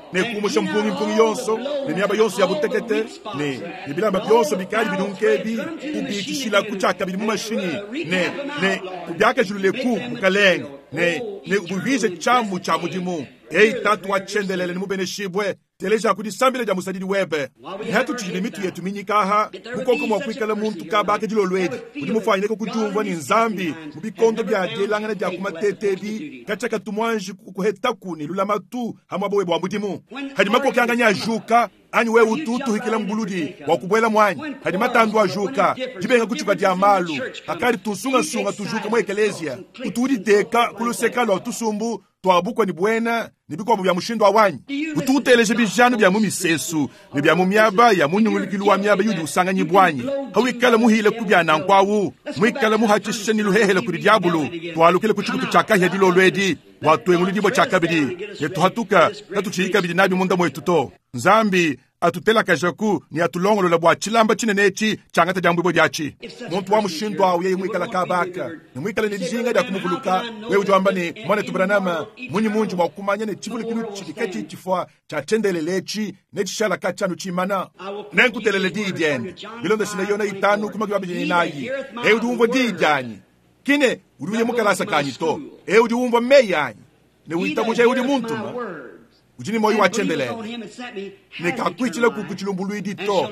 Speaker 1: ne kumusha mpungi mpungi yonso ne nyaba yonso ya butekete ne ibilamba byonso bikali bidunkebi ubitishila kuchaka bili mu mashini ne ne kubyaka julu ku mukaleng ne ne ubivise chamu cha mudimu ei tatu achendelele ni mubeneshibwe teleja kudisambile ja musadidi webe hatu tijilimitu yetu minyikaha kukoko mwakwikala muntu kabake jilo lwedi kudi mufanyile kukujumva ni nzambi mubikondo bya delangana bya kumatetedi kachaka tumwanji kukuhetakuni lula matu hamwabo webo wamudimu hadi mako kianganya juka ani we ututu hikila mbuludi wakubwela mwanyi hadi matandu ajuka jibenga kuchuka dia malu akari tusunga sunga tujuka mwa ekelezia utudi deka kuluseka lo tusumbu twabukwa ni bwena nibikwa mu bya mushindo awanyi ututeleje bijano bya mu misesu ne bya mu myaba ya munyungulikili wa myaba yudi usanga nyibwanyi hawikala muhile kubyana nkwawu mwikala muhachishe ni luhehele kuri diabulu twalukile kuchuku chaka hedilo lwedi watu engulu dibo chaka bidi yetu hatuka natuchika bidi nabi munda mwetu to nzambi atutela kajaku ni atulongolo la bwa chilamba chinenechi changata jambu bo jachi muntu wa mushindo awu ye mwikala kabaka ni mwikala ni dijinga da kumukuluka we ujamba ni mwana tubranama munyi munji mwa kumanya ne chibuli kinu chiketi chifwa cha tendelelechi ne chishala kachanu chimana nenku telele didien bilonda sina yona itanu kuma kibabi ni nayi e udumvo didani kine uduye mukala sakanyi to e udumvo meyanyi ne witamusha udi muntu ma ujini moyo wachendele nekakwitila kukuchilumbulu idito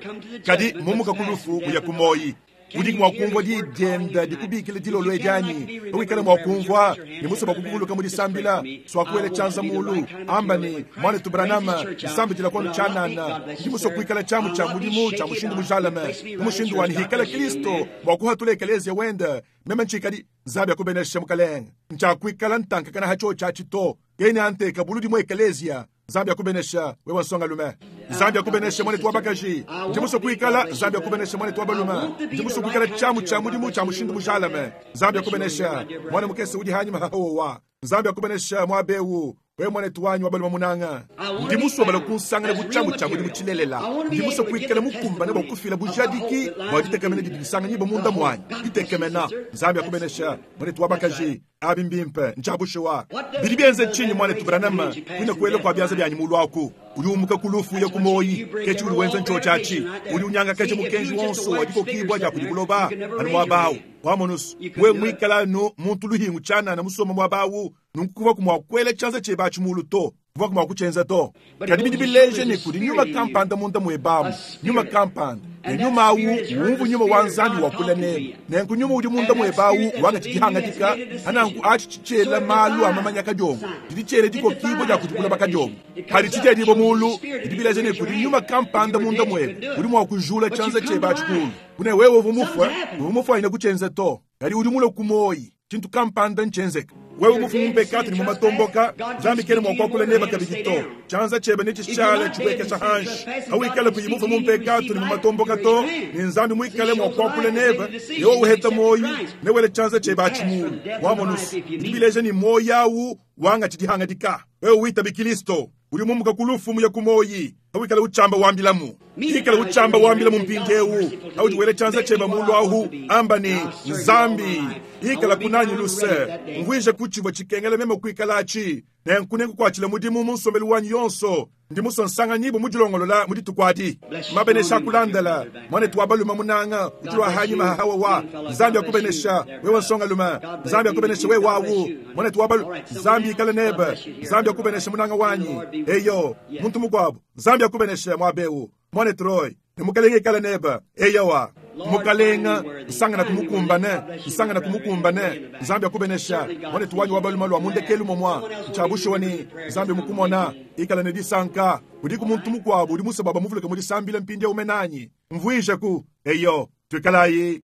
Speaker 1: kadi mumuka kulufu uya kumoyi udi mwakumva di denda di kubikile dilo lwejani wikale mwakumva ni musaba kukuluka mudi sambila swakwele chanza mulu amba ni mwane tubranama sambi jila kwanu chanana di muso kuikala chamu cha mudimu cha mushindu mujalame mushindu wani hikala Kristo mwakuha tule kelezi ya wenda mema nchikadi zabi ya kubeneshe mkaleng ncha kuikala ntanka kana hacho chachito keni ante kabuludi mwe kelezia Zambia kubenesha wewa songa lume Zambia kubenesha mwane tuwa bakaji Njimuso kuikala Zambia kubenesha mwane tuwa baluma Njimuso kuikala chamu chamu dimu chamu shindu mujalame Zambia kubenesha mwane mukese udi hanyi mahawa Zambia kubenesha mwabewu we mwane tuwanyi wabaluma munanga Njimuso wabala kunsanga na buchamu chamu dimu chilelela Njimuso kuikala mukumba na wakufila bujadiki Wajitekemene dibisanga nyibo munda mwanyi Jitekemena Zambia kubenesha mwane tuwa bakaji abimbimpe nchabushewa bilibienze chini mwane tubranama kwina kwele kwa byanze byanyi mulu wako uli umuka kulufu ya kumoyi kechi uli wenze ncho chachi uli unyanga kechi mukenji wonso wadiko kibwa ja kudikuloba anu mwabawu wamonus we mwikala no muntu luhingu chana na musoma mwabawu nunkuwa kumwa kwele chanze cheba chimulu to kuwa kumwa kuchenza to kadi bidi bileje ni kudi nyuma kampanda munda mwebamu nyuma kampanda nyuma awu wumvu nyuma wanzani wakula ne nenku nyuma udi munda mwebawu wanga chikihanga tika ananku achi chichela malu amamanya kajongo didi chele diko kibo ja kutukula bakajongo hadi chiche dibo mulu didi bileje ni kudi nyuma kampanda munda mwebe udi mwa kujula chanze cheba chikulu kune wewe vumufwa vumufwa ina kuchenze to kadi udi mula kumoyi chintu kampanda nchenzeka wewe mufumbe kati ni mumatomboka zambi kene mwakwa neba kabigito chanza chebe ni chishale chubeke chahansh hawikale kuyimufu mumpe kati ni mumatomboka to ni nzambi mwikale mwakwa neba yo uheta moyi newele chanza chebe achimu wamonus ibileje ni moyawu wanga chidihanga dika wewe wita bikilisto uli mumuka kulufu muya kumoyi hawikale uchamba wambilamu ikale uchamba wambilamu mpingewu hawiti wele chanza chebe mulu ahu amba ni nzambi ikala kunanyi luse mvwije kuchibwa chikengele mema kuikalachi na nkunengu kwa chile mudimu munsomelu wanyi yonso ndi muso nsanga nyibo mujilongolola muditukwadi mabenesha kulandala mwane tuwabaluma munanga ujulwa hanyi mahawa wa Zambia kubenesha wewa nsonga luma Zambia kubenesha we wawu mwane tuwabalu Zambia ikale neba Zambia kubenesha munanga wanyi eyo muntu mugwabu Zambia kubenesha mwabewu mwane troy mukalenge ikale neba eyo wa mukalenga nsanga na kumukumbane nsanga na kumukumbane Zambia kubenesha mwane tuwanyi wabaluma lwa mundekelu momwa chabusho wani Zambia mukumona ikala ne disanka udi kumuntu mukwabu udi musababa muvuleke muri sambile mpinde umenanyi mvuisha ku eyo twikalayi